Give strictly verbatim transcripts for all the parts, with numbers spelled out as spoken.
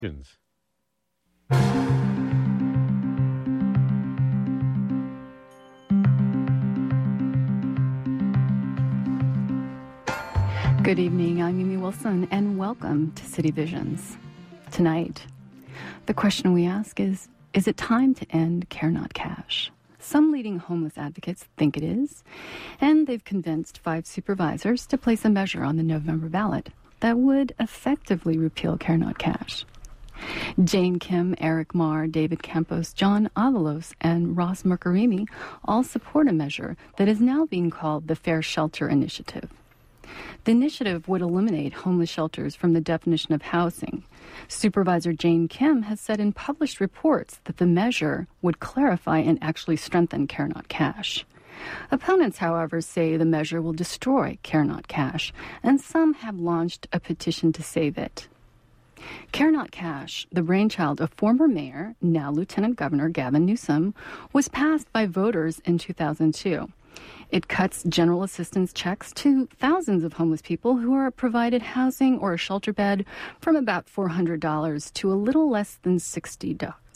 Good evening, I'm Mimi Wilson, and welcome to City Visions. Tonight, the question we ask is, is it time to end Care Not Cash? Some leading homeless advocates think it is, and they've convinced five supervisors to place a measure on the November ballot that would effectively repeal Care Not Cash. Jane Kim, Eric Marr, David Campos, John Avalos, and Ross Mercarimi all support a measure that is now being called the Fair Shelter Initiative. The initiative would eliminate homeless shelters from the definition of housing. Supervisor Jane Kim has said in published reports that the measure would clarify and actually strengthen Care Not Cash. Opponents, however, say the measure will destroy Care Not Cash, and some have launched a petition to save it. Care Not Cash, the brainchild of former mayor, now Lieutenant Governor Gavin Newsom, was passed by voters in two thousand two. It cuts general assistance checks to thousands of homeless people who are provided housing or a shelter bed from about four hundred dollars to a little less than sixty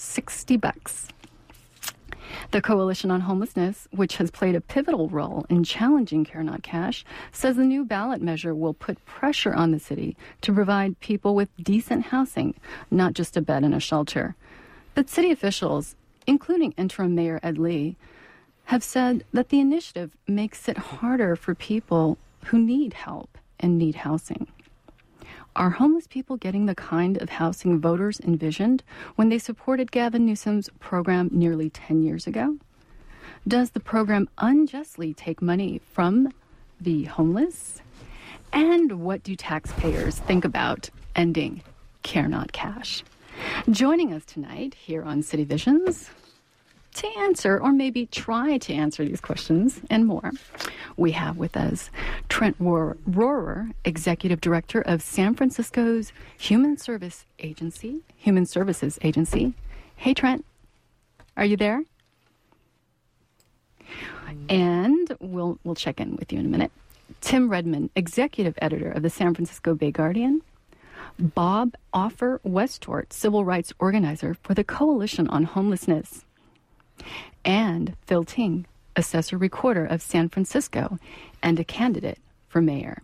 bucks. The Coalition on Homelessness, which has played a pivotal role in challenging Care Not Cash, says the new ballot measure will put pressure on the city to provide people with decent housing, not just a bed and a shelter. But city officials, including interim Mayor Ed Lee, have said that the initiative makes it harder for people who need help and need housing. Are homeless people getting the kind of housing voters envisioned when they supported Gavin Newsom's program nearly ten years ago? Does the program unjustly take money from the homeless? And what do taxpayers think about ending Care Not Cash? Joining us tonight here on City Visions to answer, or maybe try to answer these questions and more, we have with us Trent Rohrer, Executive Director of San Francisco's Human Service Agency, Human Services Agency. Hey, Trent, are you there? And we'll we'll check in with you in a minute. Tim Redmond, Executive Editor of the San Francisco Bay Guardian. Bob Offer Westort, Civil Rights Organizer for the Coalition on Homelessness. And Phil Ting, Assessor Recorder of San Francisco and a candidate for mayor.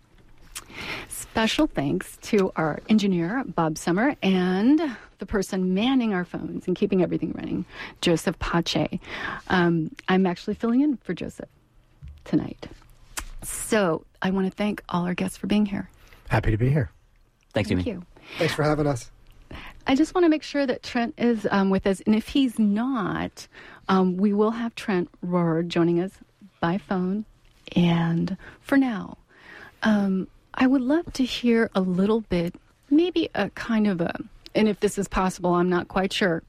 Special thanks to our engineer, Bob Summer, and the person manning our phones and keeping everything running, Joseph Pache. Um, I'm actually filling in for Joseph tonight. So I want to thank all our guests for being here. Happy to be here. Thanks, Thank Amy. you. Thanks for having us. I just want to make sure that Trent is um, with us. And if he's not, um, we will have Trent Rohrer joining us by phone. And for now, um, I would love to hear a little bit, maybe a kind of a, and if this is possible, I'm not quite sure,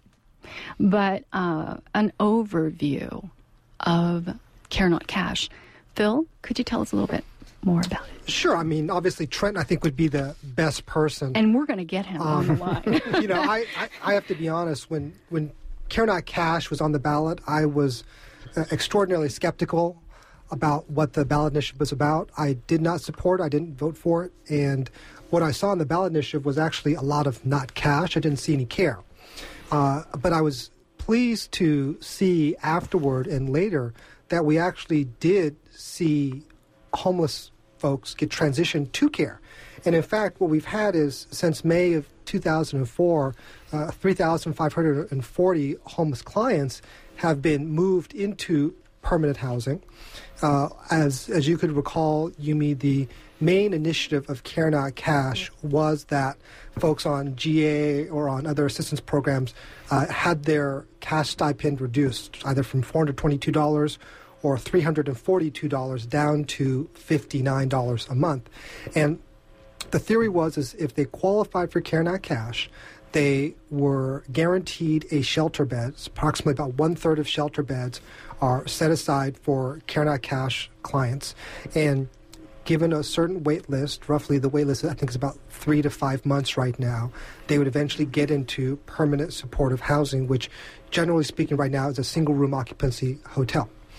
but uh, an overview of Care Not Cash. Phil, could you tell us a little bit more about it? Sure. I mean, obviously, Trent, I think, would be the best person. And we're going to get him um, on the line. you know, I, I, I have to be honest. When, when Care Not Cash was on the ballot, I was uh, extraordinarily skeptical about what the ballot initiative was about. I did not support it. I didn't vote for it. And what I saw in the ballot initiative was actually a lot of not cash. I didn't see any care. Uh, but I was pleased to see afterward and later that we actually did see homeless folks get transitioned to care. And in fact, what we've had is, since May of two thousand four, uh, three thousand five hundred forty homeless clients have been moved into permanent housing. Uh, as as you could recall, Yumi, the main initiative of Care Not Cash was that folks on G A or on other assistance programs uh, had their cash stipend reduced, either from four hundred twenty-two dollars or three hundred forty-two dollars down to fifty-nine dollars a month. And the theory was is if they qualified for Care Not Cash, they were guaranteed a shelter bed. Approximately about one-third of shelter beds are set aside for Care Not Cash clients. And given a certain wait list, roughly the wait list I think is about three to five months right now, they would eventually get into permanent supportive housing, which generally speaking right now is a single-room occupancy hotel.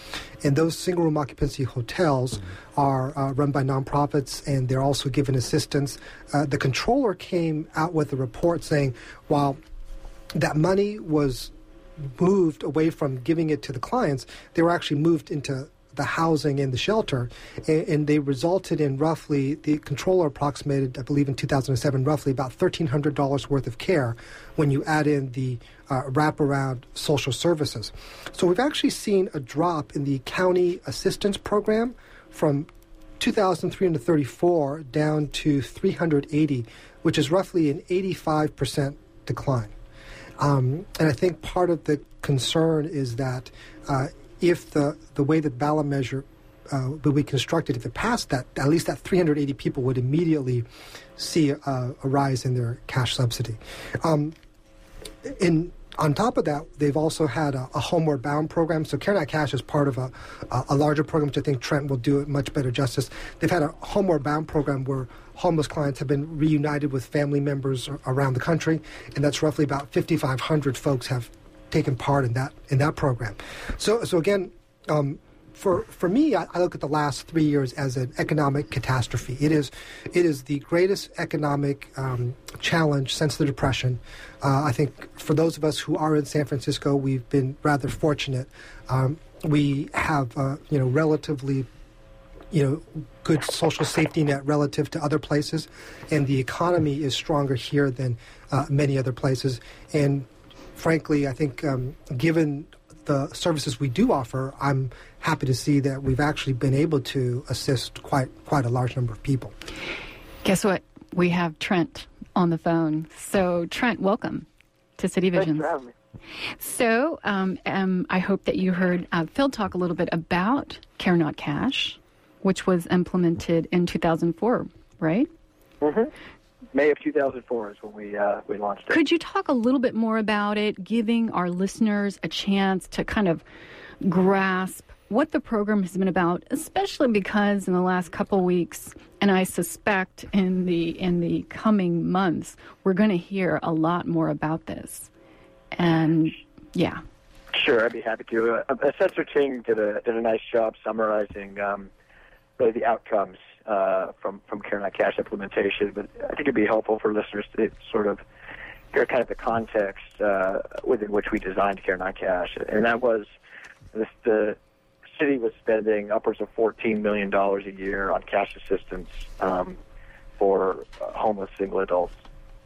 And those single-room occupancy hotels mm-hmm. are uh, run by nonprofits, and they're also given assistance. Uh, the controller came out with a report saying, while that money was moved away from giving it to the clients, they were actually moved into the housing and the shelter, and, and they resulted in roughly, the controller approximated, I believe in two thousand seven, roughly about thirteen hundred dollars worth of care when you add in the uh, wraparound social services. So we've actually seen a drop in the county assistance program from two thousand three hundred thirty-four down to three hundred eighty, which is roughly an eighty-five percent decline. Um, and I think part of the concern is that uh, if the, the way that ballot measure uh, will be constructed, if it passed that, at least that three hundred eighty people would immediately see a, a rise in their cash subsidy. Um, in On top of that, they've also had a, a Homeward Bound program. So Care Not Cash is part of a, a, a larger program, which I think Trent will do it much better justice. They've had a Homeward Bound program where homeless clients have been reunited with family members around the country, and that's roughly about fifty-five hundred folks have taken part in that in that program. So, so again, um, for for me, I, I look at the last three years as an economic catastrophe. It is it is the greatest economic um, challenge since the Depression. Uh, I think for those of us who are in San Francisco, we've been rather fortunate. Um, we have uh, you know relatively you know good social safety net relative to other places, and the economy is stronger here than uh, many other places. And frankly, I think um, given the services we do offer, I'm happy to see that we've actually been able to assist quite quite a large number of people. Guess what? We have Trent on the phone. So, Trent, welcome to City Visions. Thanks for having me. So, um, um, I hope that you heard uh, Phil talk a little bit about Care Not Cash, which was implemented in two thousand four, right? Mm-hmm. May of two thousand four is when we uh, we launched it. Could you talk a little bit more about it, giving our listeners a chance to kind of grasp what the program has been about, especially because in the last couple of weeks, and I suspect in the in the coming months, we're going to hear a lot more about this. And yeah. Sure, I'd be happy to. Uh, Assessor Ting did a did a nice job summarizing um, really the outcomes uh, from from Care Not Cash implementation. But I think it'd be helpful for listeners to sort of hear kind of the context uh, within which we designed Care Not Cash, and that was this, the city was spending upwards of fourteen million dollars a year on cash assistance um, for uh, homeless single adults.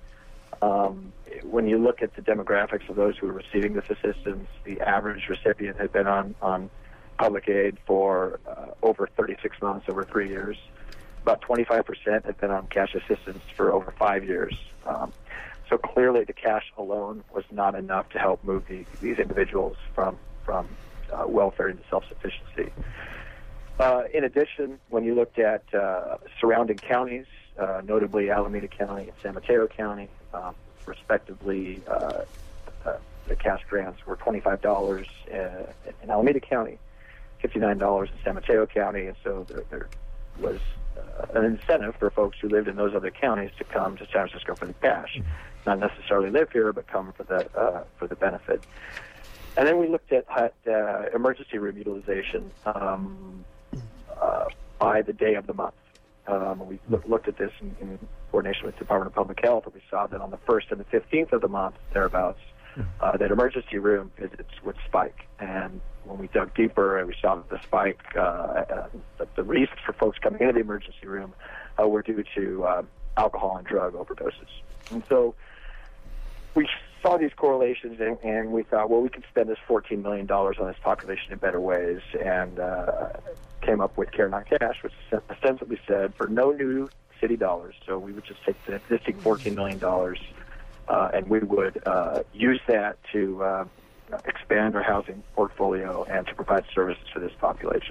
Um, when you look at the demographics of those who are receiving this assistance, the average recipient had been on, on public aid for uh, over thirty-six months, over three years. About twenty-five percent had been on cash assistance for over five years. Um, so clearly the cash alone was not enough to help move the, these individuals from, from uh, welfare into self-sufficiency. Uh, in addition, when you looked at uh, surrounding counties, uh, notably Alameda County and San Mateo County, um, respectively, uh, uh, the cash grants were twenty-five dollars uh, in Alameda County, fifty-nine dollars in San Mateo County, and so there, there was uh, an incentive for folks who lived in those other counties to come to San Francisco for the cash, not necessarily live here, but come for the uh, for the benefit. And then we looked at, at uh, emergency room utilization um, uh, by the day of the month. Um, we look, looked at this in, in coordination with the Department of Public Health, and we saw that on the first and the fifteenth of the month, thereabouts, uh, that emergency room visits would spike. And when we dug deeper, we saw that the spike, uh, uh, the, the reasons for folks coming into the emergency room uh, were due to uh, alcohol and drug overdoses. And so we saw these correlations, and, and we thought, well, we can spend this fourteen million dollars on this population in better ways, and uh, came up with Care Not Cash, which ostensibly said for no new city dollars, so we would just take the existing fourteen million dollars uh, and we would uh, use that to uh, expand our housing portfolio and to provide services for this population.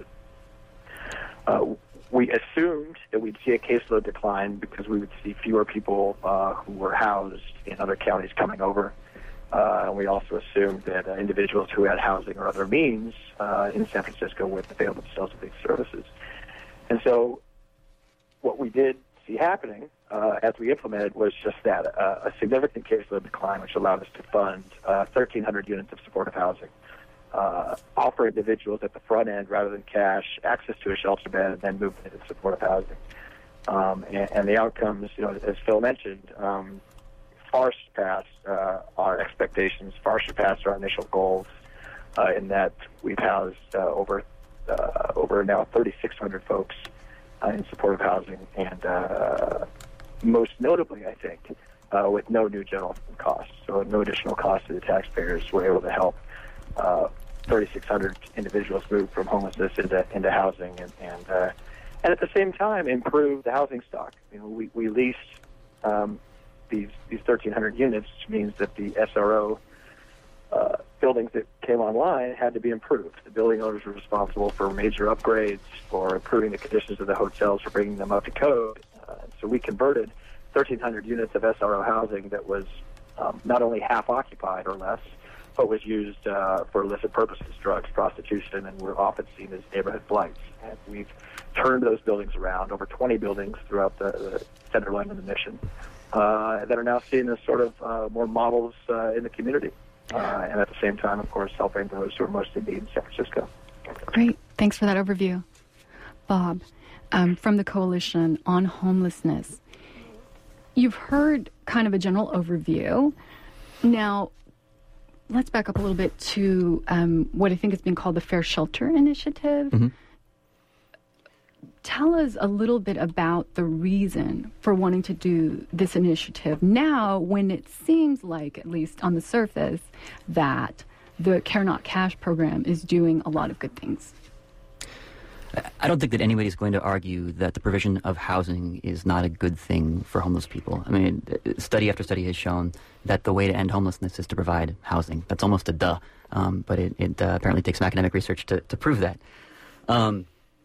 Uh, we assumed that we'd see a caseload decline because we would see fewer people uh, who were housed in other counties coming over. Uh, and we also assumed that uh, individuals who had housing or other means uh, in San Francisco would avail themselves of these services. And so what we did see happening uh, as we implemented was just that, uh, a significant caseload decline, which allowed us to fund uh, thirteen hundred units of supportive housing uh, offer individuals at the front end, rather than cash, access to a shelter bed and then move into supportive housing. Um, and, and the outcomes, you know, as Phil mentioned, um, far surpass uh, our expectations, far surpass our initial goals, uh, in that we've housed uh, over uh, over now thirty-six hundred folks uh, in supportive housing, and uh, most notably, I think, uh, with no new general fund costs, so no additional cost to the taxpayers. We're able to help uh, thirty-six hundred individuals move from homelessness into into housing, and and, uh, and at the same time improve the housing stock. You know, we we leased um, these these thirteen hundred units, which means that the S R O uh, buildings that came online had to be improved. The building owners were responsible for major upgrades, for improving the conditions of the hotels, for bringing them up to code. Uh, so we converted thirteen hundred units of S R O housing that was um, not only half occupied or less, but was used uh, for illicit purposes, drugs, prostitution, and were often seen as neighborhood blights. And we've turned those buildings around, over twenty buildings throughout the, the Tenderloin and the Mission, uh, that are now seen as sort of uh, more models uh, in the community. Uh, and at the same time, of course, helping those who are most in need in San Francisco. Great. Thanks for that overview. Bob, um, from the Coalition on Homelessness, you've heard kind of a general overview. Now, let's back up a little bit to um, what I think has been called the Fair Shelter Initiative. Mm-hmm. Tell us a little bit about the reason for wanting to do this initiative now, when it seems like, at least on the surface, that the Care Not Cash program is doing a lot of good things. I don't think that anybody's going to argue that the provision of housing is not a good thing for homeless people. I mean, study after study has shown that the way to end homelessness is to provide housing. That's almost a duh, um, but it, it uh, apparently takes some academic research to, to prove that. Um,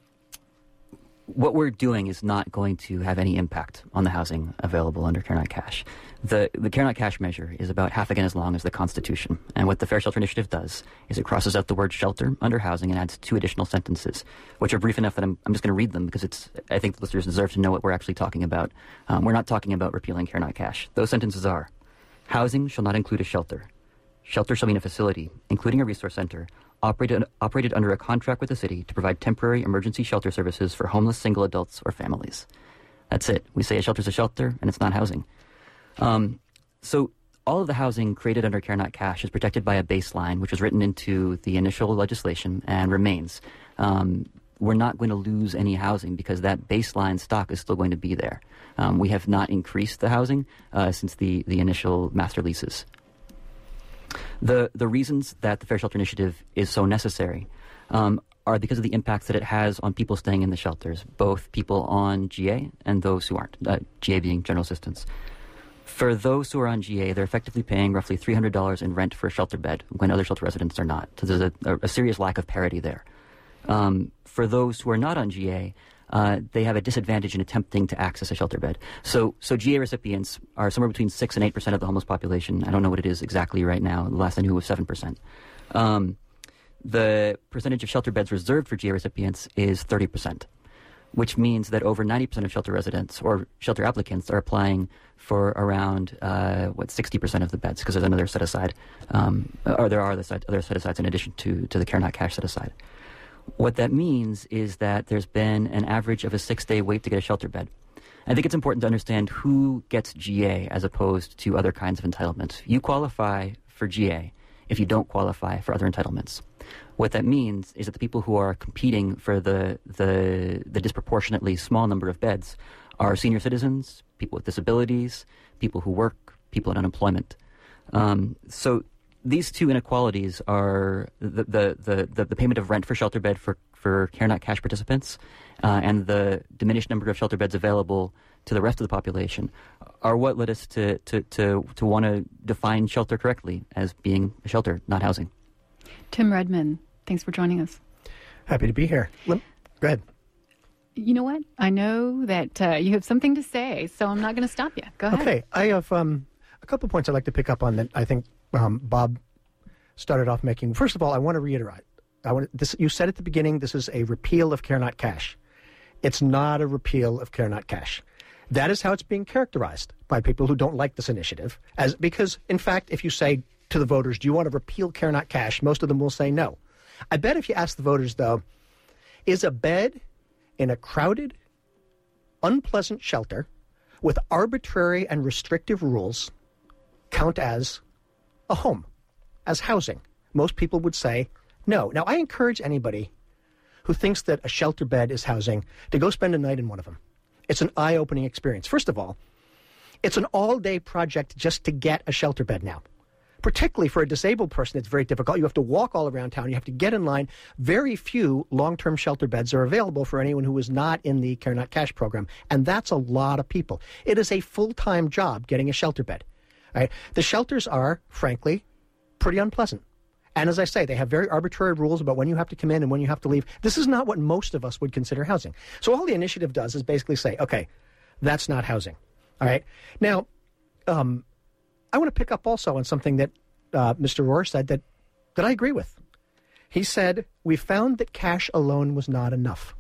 what we're doing is not going to have any impact on the housing available under Care Not Cash. The, the Care Not Cash measure is about half again as long as the Constitution. And what the Fair Shelter Initiative does is it crosses out the word shelter under housing and adds two additional sentences, which are brief enough that I'm, I'm just going to read them because it's, I think the listeners deserve to know what we're actually talking about. Um, we're not talking about repealing Care Not Cash. Those sentences are: housing shall not include a shelter. Shelter shall mean a facility, including a resource center, operated, operated under a contract with the city to provide temporary emergency shelter services for homeless single adults or families. That's it. We say a shelter's a shelter, and it's not housing. Um, so all of the housing created under Care Not Cash is protected by a baseline, which was written into the initial legislation and remains. Um, we're not going to lose any housing because that baseline stock is still going to be there. Um, we have not increased the housing uh, since the, the initial master leases. The the reasons that the Fair Shelter Initiative is so necessary um, are because of the impacts that it has on people staying in the shelters, both people on G A and those who aren't, uh, G A being general assistance. For those who are on G A, they're effectively paying roughly three hundred dollars in rent for a shelter bed when other shelter residents are not. So there's a, a, a serious lack of parity there. Um, for those who are not on G A, uh, they have a disadvantage in attempting to access a shelter bed. So, so G A recipients are somewhere between six and eight percent of the homeless population. I don't know what it is exactly right now. The last I knew was seven percent. Um, the percentage of shelter beds reserved for G A recipients is thirty percent, which means that over ninety percent of shelter residents or shelter applicants are applying for around, uh, what, sixty percent of the beds, because there's another set aside, um, or there are other set, other set asides in addition to, to the Care Not Cash set aside. What that means is that there's been an average of a six-day wait to get a shelter bed. I think it's important to understand who gets G A as opposed to other kinds of entitlements. You qualify for G A if you don't qualify for other entitlements. What that means is that the people who are competing for the, the, the disproportionately small number of beds are senior citizens, people with disabilities, people who work, people in unemployment. Um, so these two inequalities are the, the, the, the, the payment of rent for shelter bed for, for Care Not Cash participants uh, and the diminished number of shelter beds available to the rest of the population are what led us to, to, to, to want to define shelter correctly as being a shelter, not housing. Tim Redmond, thanks for joining us. Happy to be here. Go ahead. You know what? I know that uh, you have something to say, so I'm not going to stop you. Go ahead. Okay. I have um, a couple of points I'd like to pick up on that I think um, Bob started off making. First of all, I want to reiterate. I want this. You said at the beginning, this is a repeal of Care Not Cash. It's not a repeal of Care Not Cash. That is how it's being characterized by people who don't like this initiative. As because, in fact, if you say to the voters, do you want to repeal Care Not Cash? Most of them will say no. I bet if you ask the voters, though, is a bed in a crowded, unpleasant shelter with arbitrary and restrictive rules count as a home, as housing? Most people would say no. Now, I encourage anybody who thinks that a shelter bed is housing to go spend a night in one of them. It's an eye-opening experience. First of all, it's an all-day project just to get a shelter bed now. Particularly for a disabled person, it's very difficult. You have to walk all around town. You have to get in line. Very few long-term shelter beds are available for anyone who is not in the Care Not Cash program, and that's a lot of people. It is a full-time job getting a shelter bed. All right? The shelters are, frankly, pretty unpleasant. And as I say, they have very arbitrary rules about when you have to come in and when you have to leave. This is not what most of us would consider housing. So all the initiative does is basically say, okay, that's not housing. All right? Now, um, I want to pick up also on something that uh, Mister Rohr said that, that I agree with. He said, we found that cash alone was not enough.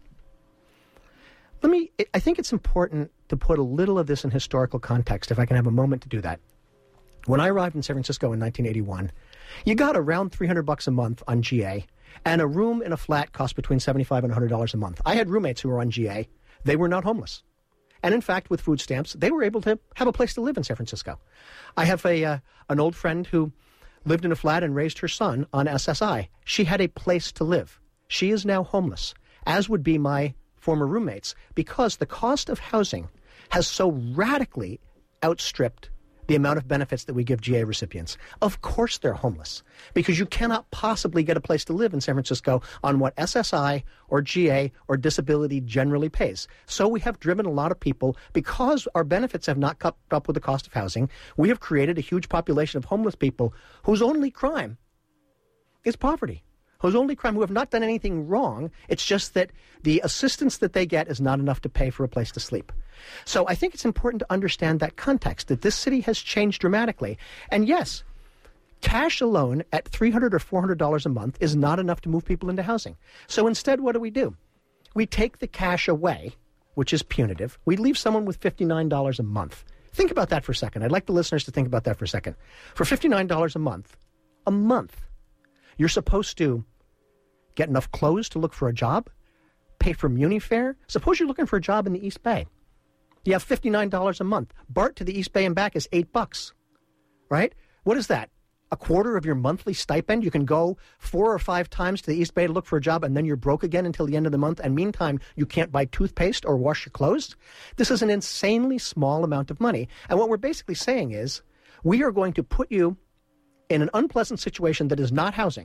Let me, I think it's important to put a little of this in historical context, if I can have a moment to do that. When I arrived in San Francisco in nineteen eighty-one, you got around three hundred bucks a month on G A, and a room in a flat cost between seventy-five and one hundred dollars a month. I had roommates who were on G A. They were not homeless. And in fact, with food stamps, they were able to have a place to live in San Francisco. I have a uh, an old friend who lived in a flat and raised her son on S S I. She had a place to live. She is now homeless, as would be my former roommates, because the cost of housing has so radically outstripped the amount of benefits that we give G A recipients. Of course they're homeless, because you cannot possibly get a place to live in San Francisco on what S S I or G A or disability generally pays. So we have driven a lot of people, because our benefits have not kept up with the cost of housing, we have created a huge population of homeless people whose only crime is poverty, whose only crime, who have not done anything wrong. It's just that the assistance that they get is not enough to pay for a place to sleep. So I think it's important to understand that context, that this city has changed dramatically. And yes, cash alone at three hundred dollars or four hundred dollars a month is not enough to move people into housing. So instead, what do we do? We take the cash away, which is punitive. We leave someone with fifty-nine dollars a month. Think about that for a second. I'd like the listeners to think about that for a second. For fifty-nine dollars a month, a month, you're supposed to get enough clothes to look for a job, pay for muni fare. Suppose you're looking for a job in the East Bay. You have fifty-nine dollars a month. BART to the East Bay and back is eight bucks, right? What is that? A quarter of your monthly stipend? You can go four or five times to the East Bay to look for a job, and then you're broke again until the end of the month, and meantime, you can't buy toothpaste or wash your clothes? This is an insanely small amount of money. And what we're basically saying is, we are going to put you in an unpleasant situation that is not housing,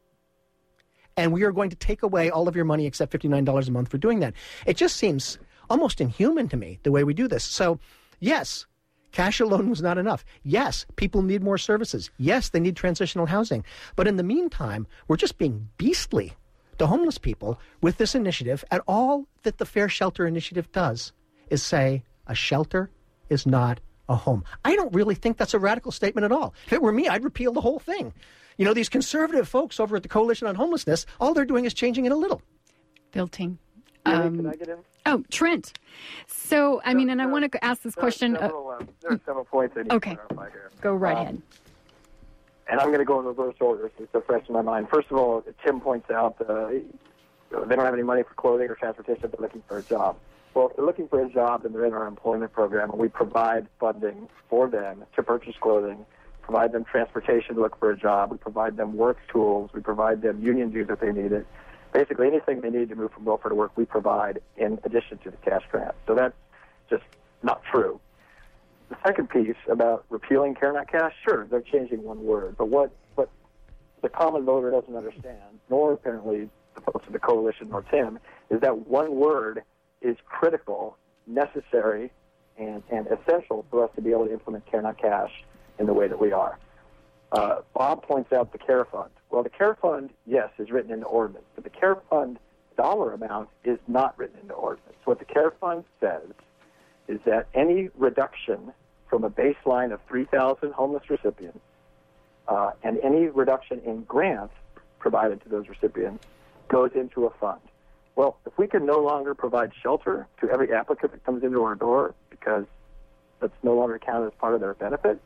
and we are going to take away all of your money except fifty-nine dollars a month for doing that. It just seems almost inhuman to me, the way we do this. So, yes, cash alone was not enough. Yes, people need more services. Yes, they need transitional housing. But in the meantime, we're just being beastly to homeless people with this initiative, and all that the Fair Shelter Initiative does is say a shelter is not a home. I don't really think that's a radical statement at all. If it were me, I'd repeal the whole thing. You know, these conservative folks over at the Coalition on Homelessness, all they're doing is changing it a little. Bill Ting. Really, Um, can I get in? oh, Trent. So, I mean, and I want to ask this There are question. several, uh, there are several points I need okay. to clarify here. Go right Um, ahead. And I'm going to go in reverse order since they're fresh in my mind. First of all, Tim points out uh, they don't have any money for clothing or transportation, but they're looking for a job. Well, if they're looking for a job, then they're in our employment program, and we provide funding for them to purchase clothing, provide them transportation to look for a job, we provide them work tools, we provide them union dues if they need it. Basically, anything they need to move from welfare to work, we provide in addition to the cash grant. So that's just not true. The second piece about repealing Care Not Cash, sure, they're changing one word. But what, what the common voter doesn't understand, nor apparently the folks of the coalition nor Tim, is that one word is critical, necessary, and, and essential for us to be able to implement Care Not Cash in the way that we are. Uh, Bob points out the CARE Fund. Well, the CARE Fund, yes, is written into ordinance, but the CARE Fund dollar amount is not written into ordinance. What the CARE Fund says is that any reduction from a baseline of three thousand homeless recipients uh, and any reduction in grants provided to those recipients goes into a fund. Well, if we can no longer provide shelter to every applicant that comes into our door because that's no longer counted as part of their benefit,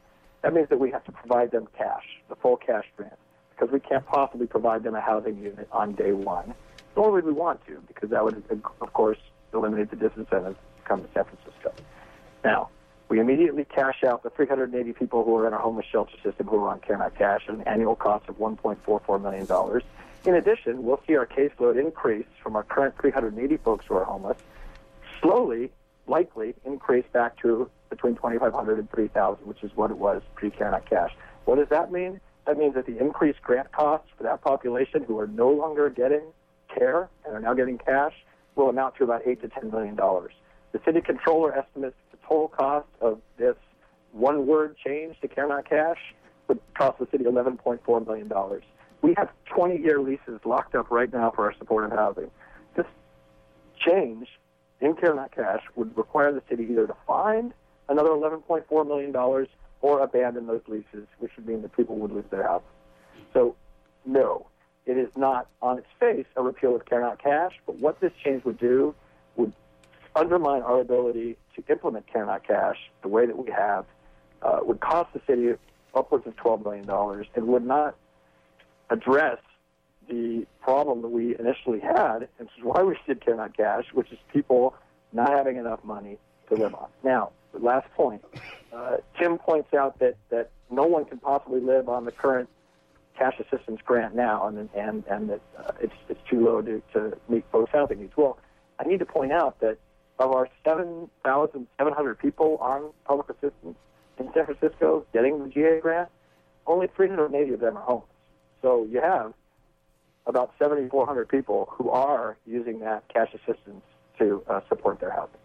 that means that we have to provide them cash, the full cash grant, because we can't possibly provide them a housing unit on day one, nor would we want to, because that would, of course, eliminate the disincentive to come to San Francisco. Now, we immediately cash out the three hundred eighty people who are in our homeless shelter system who are on Care Not Cash at an annual cost of one point four four million dollars. In addition, we'll see our caseload increase from our current three hundred eighty folks who are homeless, slowly, likely, increase back to between twenty-five hundred and three thousand, which is what it was pre-Care Not Cash. What does that mean? That means that the increased grant costs for that population who are no longer getting care and are now getting cash will amount to about eight to ten million dollars. The city controller estimates the total cost of this one-word change to Care Not Cash would cost the city eleven point four million dollars. We have twenty-year leases locked up right now for our supportive housing. This change in Care Not Cash would require the city either to find another eleven point four million dollars or abandon those leases, which would mean that people would lose their house. So, no, it is not on its face a repeal of Care Not Cash, but what this change would do would undermine our ability to implement Care Not Cash the way that we have, uh, would cost the city upwards of twelve million dollars, and would not address the problem that we initially had, and this is why we did Care Not Cash, which is people not having enough money to live on. Now, the last point, uh, Tim points out that, that no one can possibly live on the current cash assistance grant now, and and and that uh, it's it's too low to, to meet folks' housing needs. Well, I need to point out that of our seven thousand seven hundred people on public assistance in San Francisco getting the G A grant, only three hundred eighty of them are homeless. So you have about seven thousand four hundred people who are using that cash assistance to uh, support their housing.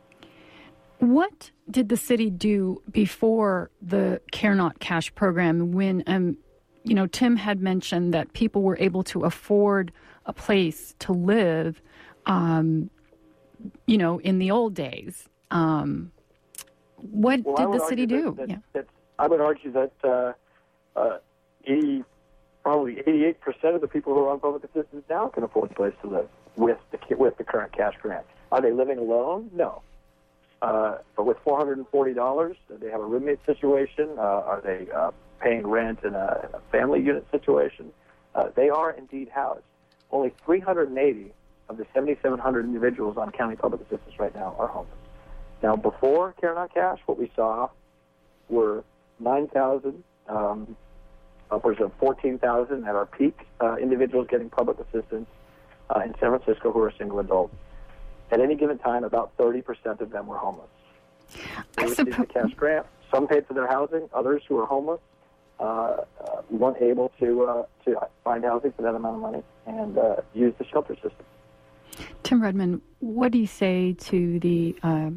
What did the city do before the Care Not Cash program when, um, you know, Tim had mentioned that people were able to afford a place to live, um, you know, in the old days? Um, what well, did the city do? That, that, yeah. that, I would argue that uh, uh, eighty, probably eighty-eight percent of the people who are on public assistance now can afford a place to live with the with the current cash grant. Are they living alone? No. Uh, but with four hundred forty dollars, do they have a roommate situation? Uh, are they uh, paying rent in a, in a family unit situation? Uh, they are indeed housed. Only three hundred eighty of the seven thousand seven hundred individuals on county public assistance right now are homeless. Now, before Care Not Cash, what we saw were nine thousand, um, upwards of fourteen thousand at our peak, uh, individuals getting public assistance uh, in San Francisco who are single adults. At any given time, about thirty percent of them were homeless. They I received suppo- the cash grant. Some paid for their housing. Others who were homeless uh, uh, weren't able to uh, to find housing for that amount of money and uh, use the shelter system. Tim Redmond, what do you say to the uh,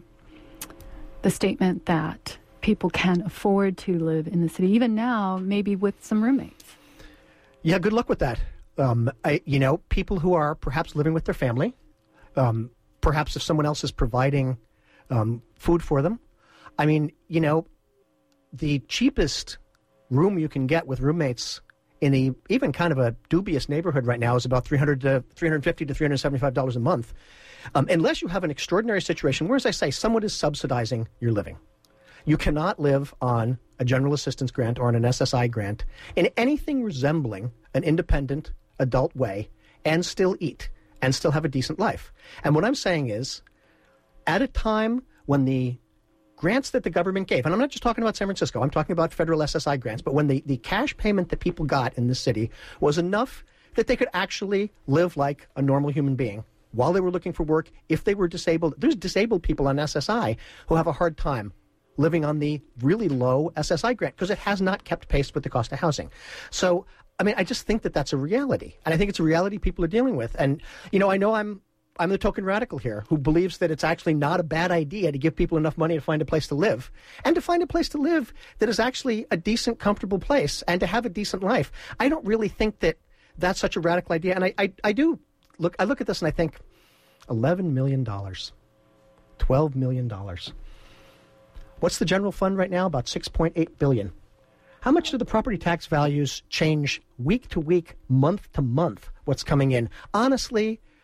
the statement that people can afford to live in the city, even now, maybe with some roommates? Yeah, good luck with that. Um, I, you know, people who are perhaps living with their family, um, perhaps if someone else is providing um, food for them. I mean, you know, the cheapest room you can get with roommates in a even kind of a dubious neighborhood right now is about three hundred to three hundred fifty to three hundred seventy-five dollars a month, um, unless you have an extraordinary situation where, as I say, someone is subsidizing your living. You cannot live on a general assistance grant or on an S S I grant in anything resembling an independent adult way and still eat and still have a decent life. And what I'm saying is, at a time when the grants that the government gave, and I'm not just talking about San Francisco, I'm talking about federal S S I grants, but when the, the cash payment that people got in this city was enough that they could actually live like a normal human being while they were looking for work, if they were disabled. There's disabled people on S S I who have a hard time living on the really low S S I grant because it has not kept pace with the cost of housing. So, I mean, I just think that that's a reality. And I think it's a reality people are dealing with. And, you know, I know I'm I'm the token radical here who believes that it's actually not a bad idea to give people enough money to find a place to live and to find a place to live that is actually a decent, comfortable place and to have a decent life. I don't really think that that's such a radical idea. And I, I, I do look, I look at this and I think eleven million dollars, twelve million dollars. What's the general fund right now? About six point eight billion dollars. How much do the property tax values change week to week, month to month, what's coming in? Honestly,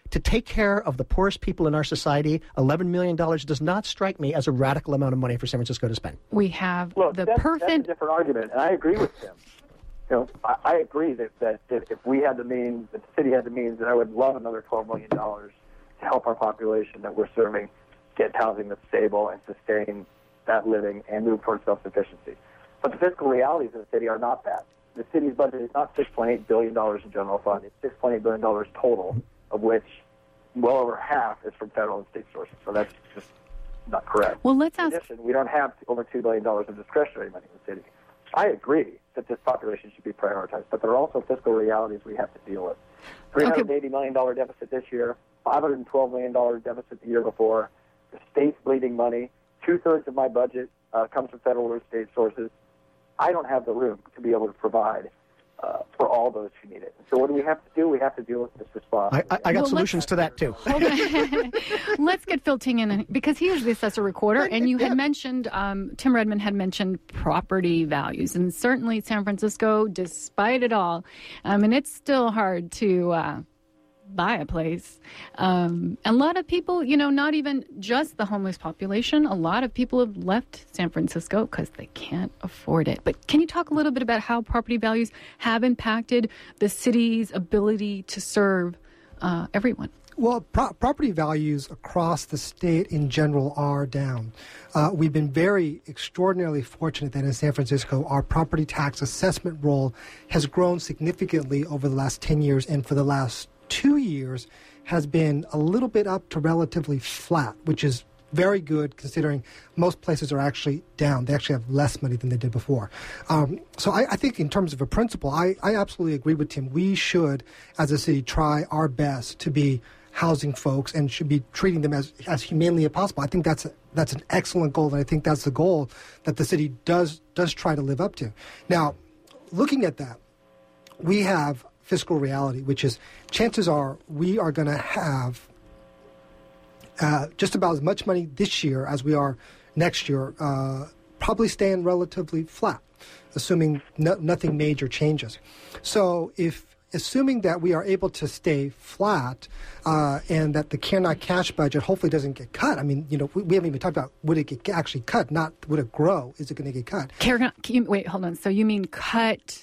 to take care of the poorest people in our society, eleven million dollars does not strike me as a radical amount of money for San Francisco to spend. We have Look, the that's, perfect... that's a different argument, and I agree with Tim. You know, I, I agree that, that, that if we had the means, if the city had the means, that I would love another twelve million dollars to help our population that we're serving get housing that's stable and sustain that living and move towards self-sufficiency. But the fiscal realities of the city are not that. The city's budget is not six point eight billion dollars in general fund. It's six point eight billion dollars total, of which well over half is from federal and state sources. So that's just not correct. Well, let's in ask... addition, we don't have over two billion dollars of discretionary money in the city. I agree that this population should be prioritized, but there are also fiscal realities we have to deal with. three hundred eighty million dollars deficit this year, five hundred twelve million dollars deficit the year before. The state's bleeding money. Two-thirds of my budget uh, comes from federal or state sources. I don't have the room to be able to provide uh, for all those who need it. So what do we have to do? We have to deal with this response. I, I, I got Well, solutions to that, too. Let's get Phil Ting in, because he is the assessor recorder, and you had mentioned, um, Tim Redmond had mentioned property values, and certainly San Francisco, despite it all, um, and it's still hard to uh, buy a place. Um, and a lot of people, you know, not even just the homeless population, a lot of people have left San Francisco because they can't afford it. But can you talk a little bit about how property values have impacted the city's ability to serve uh, everyone? Well, pro- property values across the state in general are down. Uh, we've been very extraordinarily fortunate that in San Francisco, our property tax assessment roll has grown significantly over the last ten years, and for the last two years has been a little bit up to relatively flat, which is very good considering most places are actually down. They actually have less money than they did before. Um, so I, I think in terms of a principle, I, I absolutely agree with Tim. We should, as a city, try our best to be housing folks and should be treating them as, as humanely as possible. I think that's a, that's an excellent goal, and I think that's the goal that the city does does try to live up to. Now, looking at that, we have fiscal reality, which is chances are we are going to have uh, just about as much money this year as we are next year, uh, probably staying relatively flat, assuming no, nothing major changes. So if assuming that we are able to stay flat uh, and that the Care Not Cash budget hopefully doesn't get cut. I mean, you know, we, we haven't even talked about would it get actually cut, not would it grow, is it going to get cut? Care Not, can you, wait, hold on. So you mean cut...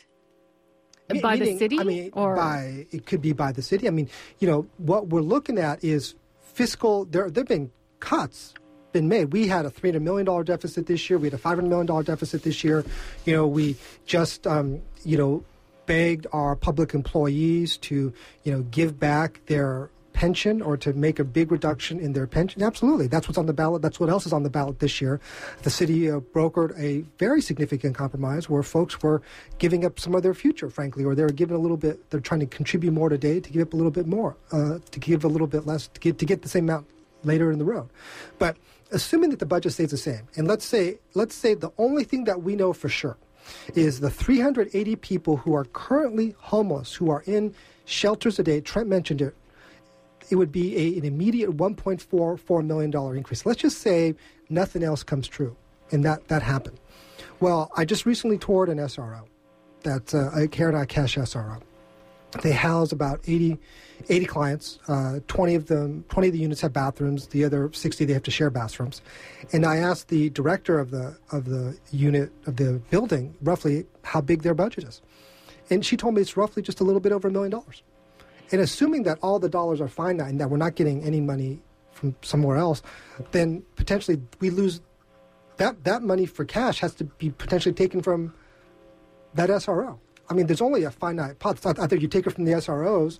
By Meaning, the city? I mean, or? by it could be by the city. I mean, you know, what we're looking at is fiscal. There, there've been cuts been made. We had a three hundred million dollars deficit this year. We had a five hundred million dollars deficit this year. You know, we just, um, you know, begged our public employees to, you know, give back their pension or to make a big reduction in their pension. Absolutely. That's what's on the ballot. That's what else is on the ballot this year. The city uh, brokered a very significant compromise where folks were giving up some of their future, frankly, or they were giving a little bit, they're trying to contribute more today to give up a little bit more, uh, to give a little bit less, to get, to get the same amount later in the road. But assuming that the budget stays the same, and let's say, let's say the only thing that we know for sure is the three hundred eighty people who are currently homeless, who are in shelters today, Trent mentioned it, it would be a, an immediate one point four four million dollars increase. Let's just say nothing else comes true, and that, that happened. Well, I just recently toured an S R O, that's uh, a Care Not Cash S R O. They house about eighty, eighty clients. Uh, twenty of them, twenty of the units have bathrooms. The other sixty, they have to share bathrooms. And I asked the director of the of the unit of the building roughly how big their budget is, and she told me it's roughly just a little bit over a million dollars. And assuming that all the dollars are finite and that we're not getting any money from somewhere else, then potentially we lose that that money for cash has to be potentially taken from that S R O. I mean, there's only a finite pot. It's either you take it from the S R Os,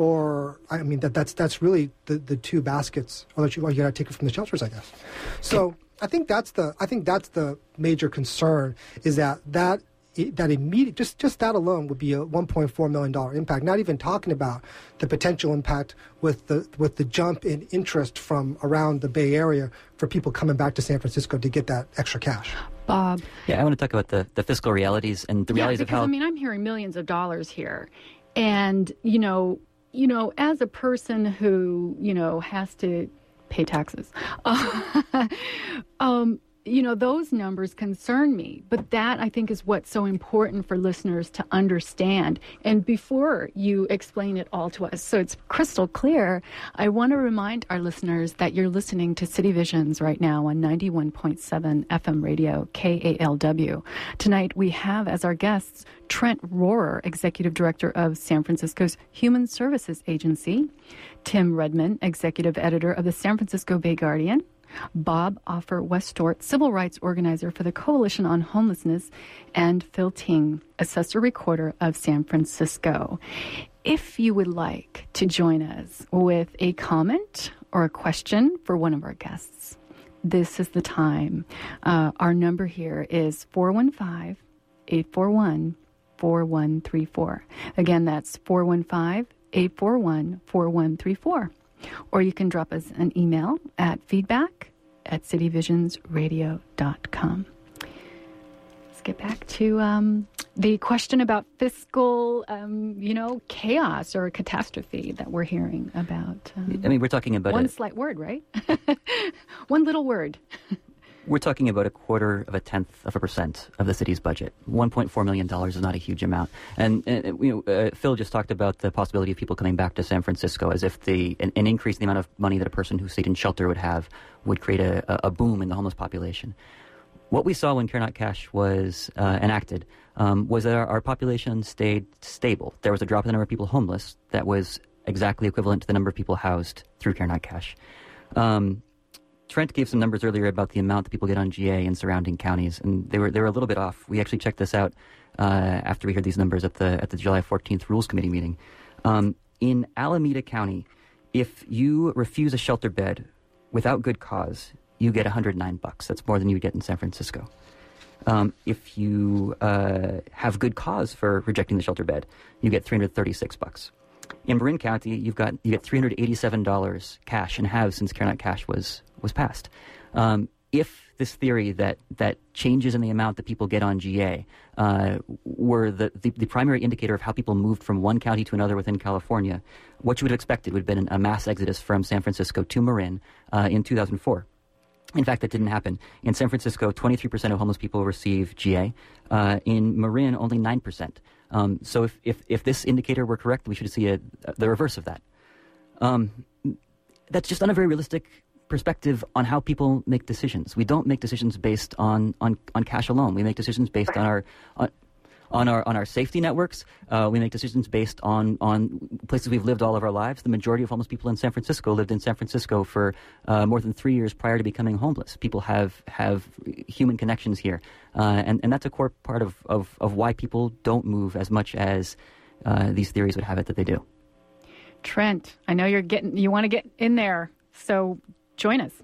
or I mean that that's that's really the, the two baskets, or that you or you got to take it from the shelters, I guess. So I think that's the I think that's the major concern, is that that. that immediate, just, just that alone would be a one point four million dollars impact, not even talking about the potential impact with the with the jump in interest from around the Bay Area for people coming back to San Francisco to get that extra cash. Bob. Yeah, I want to talk about the, the fiscal realities and the Yeah, realities because, of how... I mean, I'm hearing millions of dollars here. And, you know, you know, as a person who, you know, has to pay taxes, uh, um, you know, those numbers concern me. But that, I think, is what's so important for listeners to understand. And before you explain it all to us, so it's crystal clear, I want to remind our listeners that you're listening to City Visions right now on ninety-one point seven F M radio, K A L W. Tonight, we have as our guests Trent Rohrer, Executive Director of San Francisco's Human Services Agency, Tim Redmond, Executive Editor of the San Francisco Bay Guardian, Bob Offer Westort, Civil Rights Organizer for the Coalition on Homelessness, and Phil Ting, Assessor Recorder of San Francisco. If you would like to join us with a comment or a question for one of our guests, this is the time. Uh, our number here is four one five, eight four one, four one three four. Again, that's four one five, eight four one, four one three four. Or you can drop us an email at feedback at city visions radio dot com. Let's get back to um, the question about fiscal, um, you know, chaos or catastrophe that we're hearing about. Um, I mean, we're talking about one a, slight word, right? One little word. We're talking about a quarter of a tenth of a percent of the city's budget. one point four million dollars is not a huge amount. And, and you know, uh, Phil just talked about the possibility of people coming back to San Francisco as if the an, an increase in the amount of money that a person who stayed in shelter would have would create a, a boom in the homeless population. What we saw when Care Not Cash was uh, enacted um, was that our, our population stayed stable. There was a drop in the number of people homeless that was exactly equivalent to the number of people housed through Care Not Cash. Um, Trent gave some numbers earlier about the amount that people get on G A in surrounding counties, and they were they were a little bit off. We actually checked this out uh, after we heard these numbers at the at the July fourteenth Rules Committee meeting. Um, in Alameda County, if you refuse a shelter bed without good cause, you get one hundred nine bucks. That's more than you would get in San Francisco. Um, if you uh, have good cause for rejecting the shelter bed, you get three hundred thirty-six bucks. In Marin County, you've got you get three hundred eighty-seven dollars cash, and have since Care Not Cash was was passed. Um, if this theory that, that changes in the amount that people get on G A uh, were the, the, the primary indicator of how people moved from one county to another within California, what you would have expected would have been a mass exodus from San Francisco to Marin uh, in two thousand four. In fact, that didn't happen. In San Francisco, twenty-three percent of homeless people receive G A. Uh, in Marin, only nine percent. Um, so if, if, if this indicator were correct, we should see a, the reverse of that. Um, that's just not a very realistic perspective on how people make decisions. We don't make decisions based on, on, on cash alone. We make decisions based on our on, on our on our safety networks. Uh, we make decisions based on on places we've lived all of our lives. The majority of homeless people in San Francisco lived in San Francisco for uh, more than three years prior to becoming homeless. People have have human connections here, uh, and and that's a core part of, of, of why people don't move as much as uh, these theories would have it that they do. Trent, I know you're getting you want to get in there, so join us.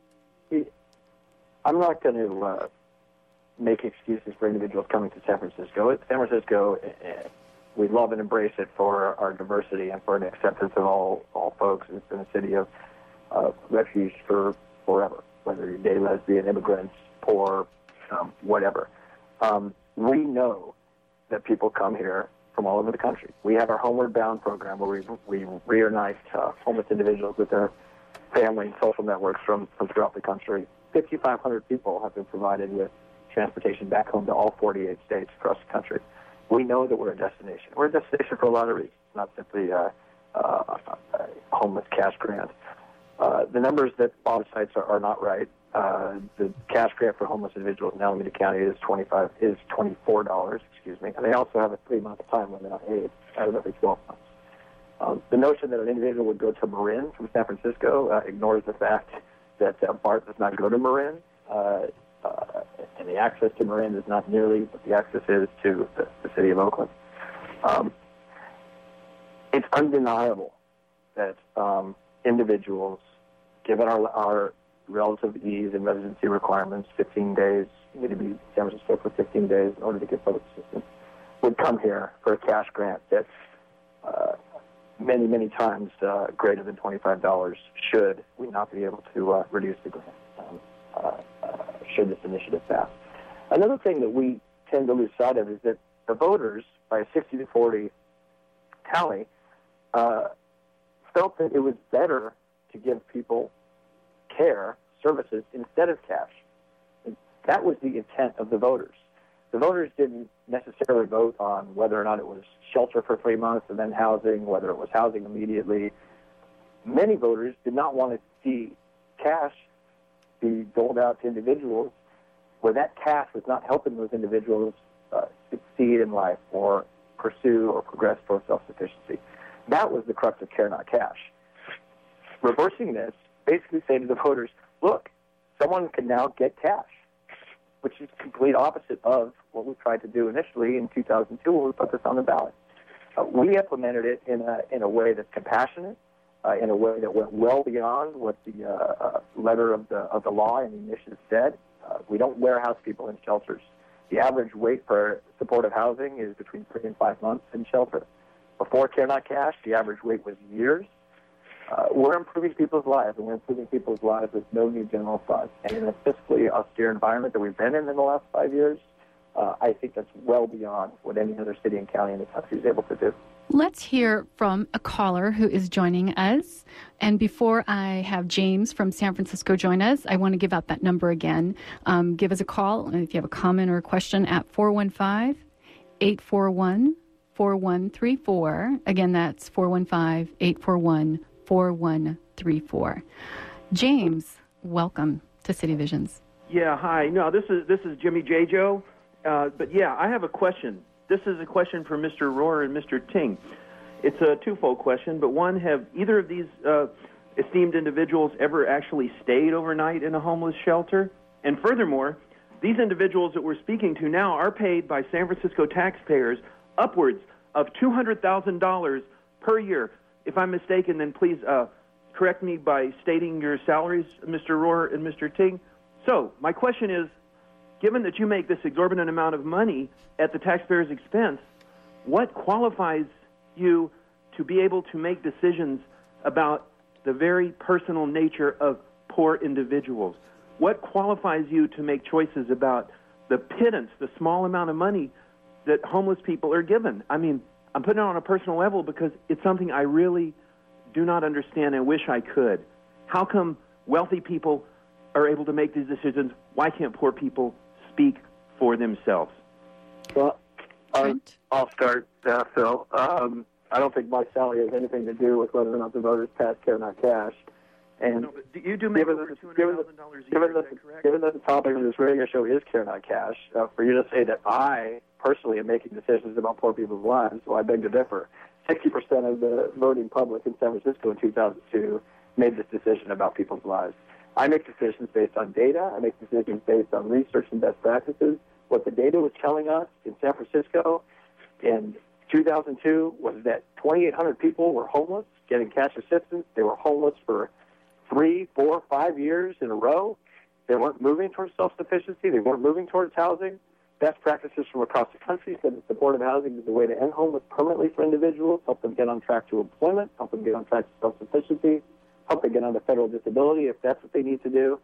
I'm not going to uh, make excuses for individuals coming to San Francisco. San Francisco, uh, we love and embrace it for our diversity and for an acceptance of all, all folks. It's been a city of uh, refuge for forever, whether you're gay, lesbian, immigrants, poor, um, whatever. Um, we know that people come here from all over the country. We have our Homeward Bound program where we, we reunite uh, homeless individuals with their family and social networks from, from throughout the country. fifty-five hundred people have been provided with transportation back home to all forty-eight states across the country. We know that we're a destination. We're a destination for a lot of reasons, not simply uh, uh, a homeless cash grant. Uh, the numbers that Bob cites are, are not right. Uh, the cash grant for homeless individuals in Alameda County is twenty-five is twenty-four dollars, excuse me, and they also have a three-month time limit on aid out of every twelve months. Um, the notion that an individual would go to Marin from San Francisco uh, ignores the fact that uh, BART does not go to Marin, uh, uh, and the access to Marin is not nearly what the access is to the, the city of Oakland. Um, it's undeniable that um, individuals, given our, our relative ease and residency requirements, fifteen days, you need to be in San Francisco for fifteen days in order to get public assistance, would come here for a cash grant that's uh, many, many times uh, greater than twenty-five dollars should we not be able to uh, reduce the grant, um, uh, uh, should this initiative pass. Another thing that we tend to lose sight of is that the voters, by a sixty to forty tally, uh, felt that it was better to give people care, services, instead of cash. That was the intent of the voters. The voters didn't necessarily vote on whether or not it was shelter for three months and then housing, whether it was housing immediately. Many voters did not want to see cash be doled out to individuals where that cash was not helping those individuals uh, succeed in life or pursue or progress towards self-sufficiency. That was the crux of Care Not Cash. Reversing this, basically saying to the voters, look, someone can now get cash, which is the complete opposite of what we tried to do initially in two thousand two when we put this on the ballot. Uh, we implemented it in a, in a way that's compassionate, uh, in a way that went well beyond what the uh, uh, letter of the, of the law and the initiative said. Uh, we don't warehouse people in shelters. The average wait for supportive housing is between three and five months in shelter. Before Care Not Cash, the average wait was years. Uh, we're improving people's lives, and we're improving people's lives with no new general funds. And in a fiscally austere environment that we've been in in the last five years, uh, I think that's well beyond what any other city and county in the country is able to do. Let's hear from a caller who is joining us. And before I have James from San Francisco join us, I want to give out that number again. Um, give us a call if you have a comment or a question at four one five, eight four one, four one three four. Again, that's four one five, eight four one, four one three four. James, welcome to City Visions. Yeah, hi. No, this is this is Jimmy J. Joe. Uh, but yeah, I have a question. This is a question for Mister Rohrer and Mister Ting. It's a twofold question, but one, have either of these uh, esteemed individuals ever actually stayed overnight in a homeless shelter? And furthermore, these individuals that we're speaking to now are paid by San Francisco taxpayers upwards of two hundred thousand dollars per year. If I'm mistaken, then please uh, correct me by stating your salaries, Mister Rohrer and Mister Ting. So my question is, given that you make this exorbitant amount of money at the taxpayer's expense, what qualifies you to be able to make decisions about the very personal nature of poor individuals? What qualifies you to make choices about the pittance, the small amount of money that homeless people are given? I mean, I'm putting it on a personal level because it's something I really do not understand and wish I could. How come wealthy people are able to make these decisions? Why can't poor people speak for themselves? Well, um, I'll start, uh, Phil. Um, I don't think my salary has anything to do with whether or not the voters pass Care Not Cash. And no, but you do make over two hundred thousand dollars a year, given is that, that correct? Given that the topic of this radio show is Care Not Cash, uh, for you to say that I personally am making decisions about poor people's lives, well, I beg to differ. sixty percent of the voting public in San Francisco in two thousand two made this decision about people's lives. I make decisions based on data. I make decisions based on research and best practices. What the data was telling us in San Francisco in two thousand two was that twenty-eight hundred people were homeless, getting cash assistance. They were homeless for three, four, five years in a row. They weren't moving towards self-sufficiency. They weren't moving towards housing. Best practices from across the country said that supportive housing is the way to end homeless permanently for individuals, help them get on track to employment, help them get on track to self-sufficiency, help them get on to federal disability if that's what they need to do.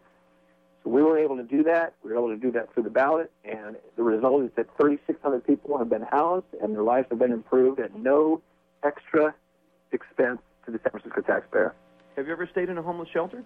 So we were able to do that. We were able to do that through the ballot, and the result is that thirty-six hundred people have been housed, and their lives have been improved at no extra expense to the San Francisco taxpayer. Have you ever stayed in a homeless shelter?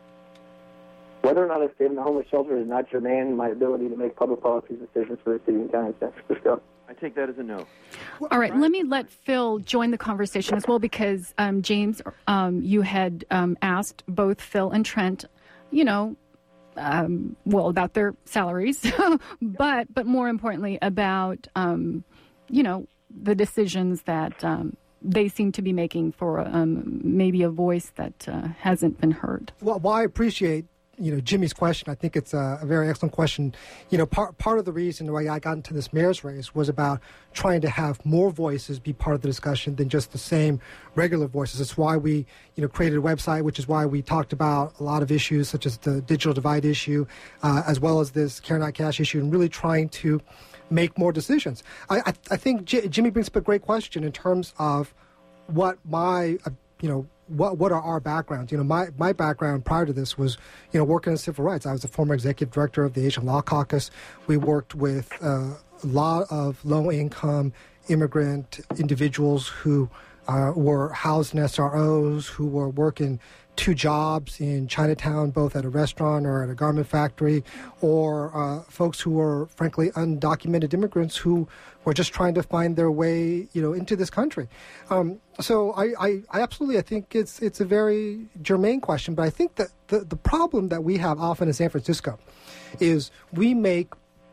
Whether or not I stayed in a homeless shelter is not germane in my ability to make public policy decisions for the city and county of San Francisco. I take that as a no. All right, let me let Phil join the conversation as well, because um, James, um, you had um, asked both Phil and Trent, you know, um, well, about their salaries, but but more importantly about, um, you know, the decisions that um, they seem to be making for um, maybe a voice that uh, hasn't been heard. Well, well, I appreciate you know Jimmy's question. I think it's a, a very excellent question. You know, part part of the reason why I got into this mayor's race was about trying to have more voices be part of the discussion than just the same regular voices. It's why we you know created a website, which is why we talked about a lot of issues such as the digital divide issue, uh, as well as this Care Not Cash issue, and really trying to make more decisions. I I, I think J- Jimmy brings up a great question in terms of what my uh, you know. What what are our backgrounds? You know, my, my background prior to this was, you know, working in civil rights. I was the former executive director of the Asian Law Caucus. We worked with uh, a lot of low-income immigrant individuals who uh, were housed in S R Os, who were working two jobs in Chinatown, both at a restaurant or at a garment factory, or uh, folks who were, frankly, undocumented immigrants who were just trying to find their way, you know, into this country. Um, so I, I, I absolutely, I think it's it's a very germane question, but I think that the, the problem that we have often in San Francisco is we make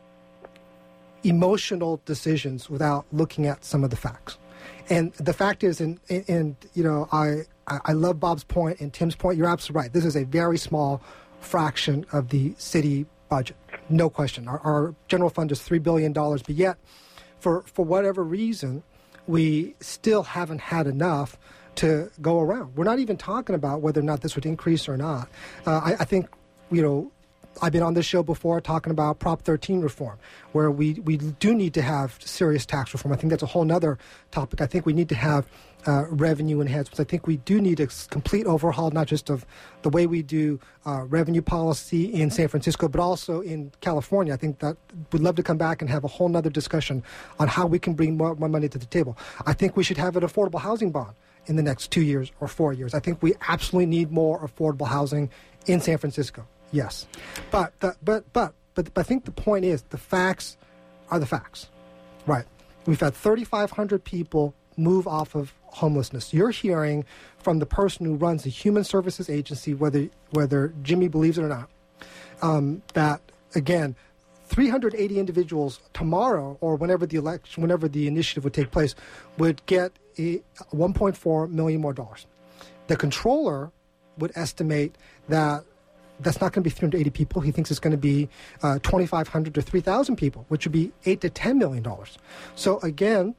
emotional decisions without looking at some of the facts. And the fact is, and, and you know, I, I love Bob's point and Tim's point. You're absolutely right. This is a very small fraction of the city budget, no question. Our, our general fund is three billion dollars, but yet, for, for whatever reason, we still haven't had enough to go around. We're not even talking about whether or not this would increase or not. Uh, I, I think, you know, I've been on this show before talking about Prop thirteen reform, where we, we do need to have serious tax reform. I think that's a whole other topic. I think we need to have uh, revenue enhancements. I think we do need a complete overhaul, not just of the way we do uh, revenue policy in San Francisco, but also in California. I think that we'd love to come back and have a whole other discussion on how we can bring more, more money to the table. I think we should have an affordable housing bond in the next two years or four years. I think we absolutely need more affordable housing in San Francisco. Yes, but the, but but but I think the point is the facts are the facts, right? We've had thirty-five hundred people move off of homelessness. You're hearing from the person who runs the Human Services Agency, whether whether Jimmy believes it or not, um, that again, three hundred eighty individuals tomorrow or whenever the election, whenever the initiative would take place, would get a one point four million more dollars. The controller would estimate that that's not going to be three hundred eighty people. He thinks it's going to be uh, twenty-five hundred to three thousand people, which would be eight to ten million dollars. So again,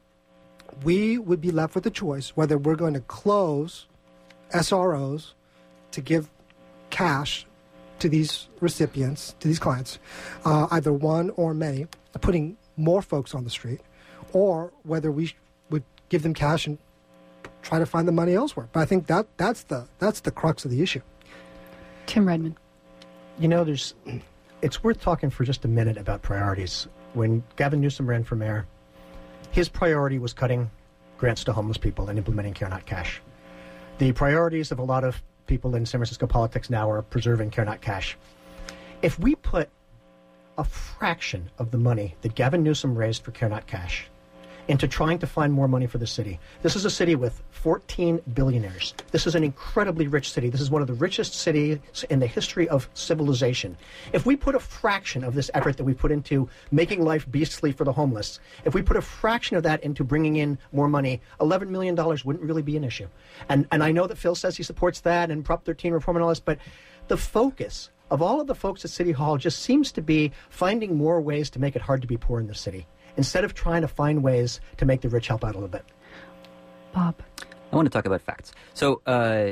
we would be left with the choice whether we're going to close S R Os to give cash to these recipients, to these clients, uh, either one or many, putting more folks on the street, or whether we sh- would give them cash and try to find the money elsewhere. But I think that that's the that's the crux of the issue. Tim Redmond. You know, there's. It's worth talking for just a minute about priorities. When Gavin Newsom ran for mayor, his priority was cutting grants to homeless people and implementing Care Not Cash. The priorities of a lot of people in San Francisco politics now are preserving Care Not Cash. If we put a fraction of the money that Gavin Newsom raised for Care Not Cash into trying to find more money for the city. This is a city with fourteen billionaires. This is an incredibly rich city. This is one of the richest cities in the history of civilization. If we put a fraction of this effort that we put into making life beastly for the homeless, if we put a fraction of that into bringing in more money, eleven million dollars wouldn't really be an issue. And, and I know that Phil says he supports that and Prop thirteen reform and all this, but the focus of all of the folks at City Hall just seems to be finding more ways to make it hard to be poor in the city, instead of trying to find ways to make the rich help out a little bit. Bob. I want to talk about facts. So uh,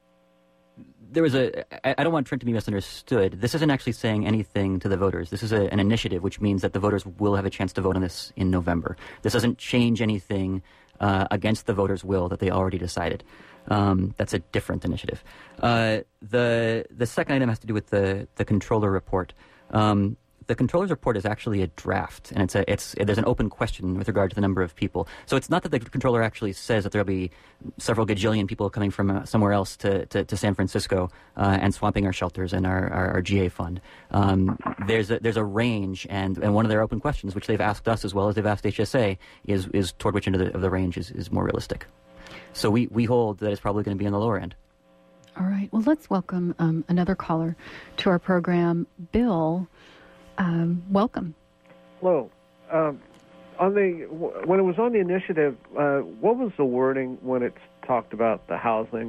there was a, I, I don't want Trent to be misunderstood. This isn't actually saying anything to the voters. This is a, an initiative, which means that the voters will have a chance to vote on this in November. This doesn't change anything uh, against the voters' will that they already decided. Um, that's a different initiative. Uh, the the second item has to do with the, the controller report. Um, The controller's report is actually a draft, and it's a it's there's an open question with regard to the number of people. So it's not that the controller actually says that there'll be several gajillion people coming from uh, somewhere else to, to, to San Francisco uh, and swamping our shelters and our, our, our G A fund. Um, there's a, there's a range, and, and one of their open questions, which they've asked us as well as they've asked H S A, is is toward which end of the, of the range is, is more realistic. So we, we hold that it's probably going to be on the lower end. All right. Well, let's welcome um, another caller to our program, Bill. Um, welcome. Hello. Um, on the when it was on the initiative, uh, what was the wording when it talked about the housing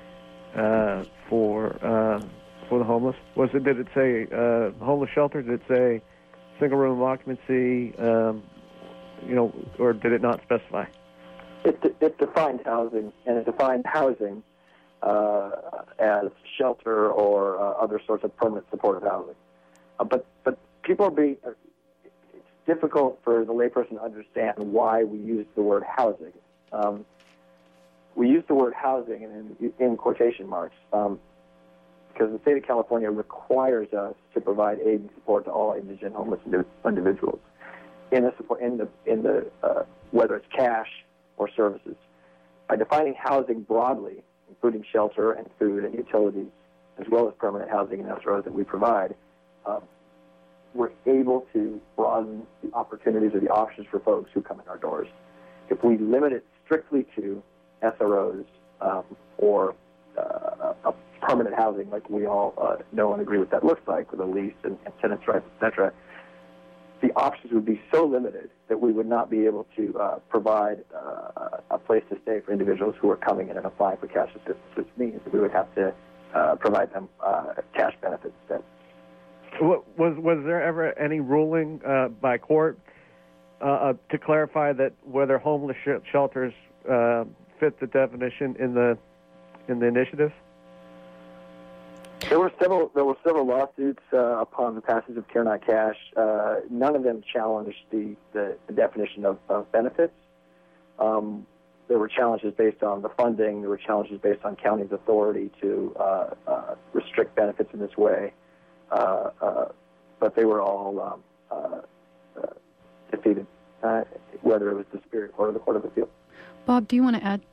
uh, for uh, for the homeless? Was it did it say uh, homeless shelter? Did it say single room occupancy? Um, you know, or did it not specify? It, it defined housing, and it defined housing uh, as shelter or uh, other sorts of permanent supportive housing. Uh, but but people are being, it's difficult for the layperson to understand why we use the word housing. Um, we use the word housing in, in quotation marks um, because the state of California requires us to provide aid and support to all indigent homeless individuals in the support in the in the uh, whether it's cash or services. by defining housing broadly, including shelter and food and utilities, as well as permanent housing and S R Os that we provide, um, we're able to broaden the opportunities or the options for folks who come in our doors. If we limit it strictly to S R Os um, or uh, a permanent housing, like we all uh, know and agree what that looks like, with a lease and, and tenants' rights, et cetera, the options would be so limited that we would not be able to uh, provide uh, a place to stay for individuals who are coming in and applying for cash assistance, which means that we would have to uh, provide them uh, cash benefits instead. Was was there ever any ruling uh, by court uh, uh, to clarify that whether homeless sh- shelters uh, fit the definition in the in the initiative? There were several. There were several lawsuits uh, upon the passage of Care Not Cash. Uh, none of them challenged the, the, the definition of, of benefits. Um, there were challenges based on the funding. There were challenges based on county's authority to uh, uh, restrict benefits in this way. Uh, uh, but they were all um, uh, uh, defeated, uh, whether it was the Superior Court or the Court of Appeal. Bob, do you want to add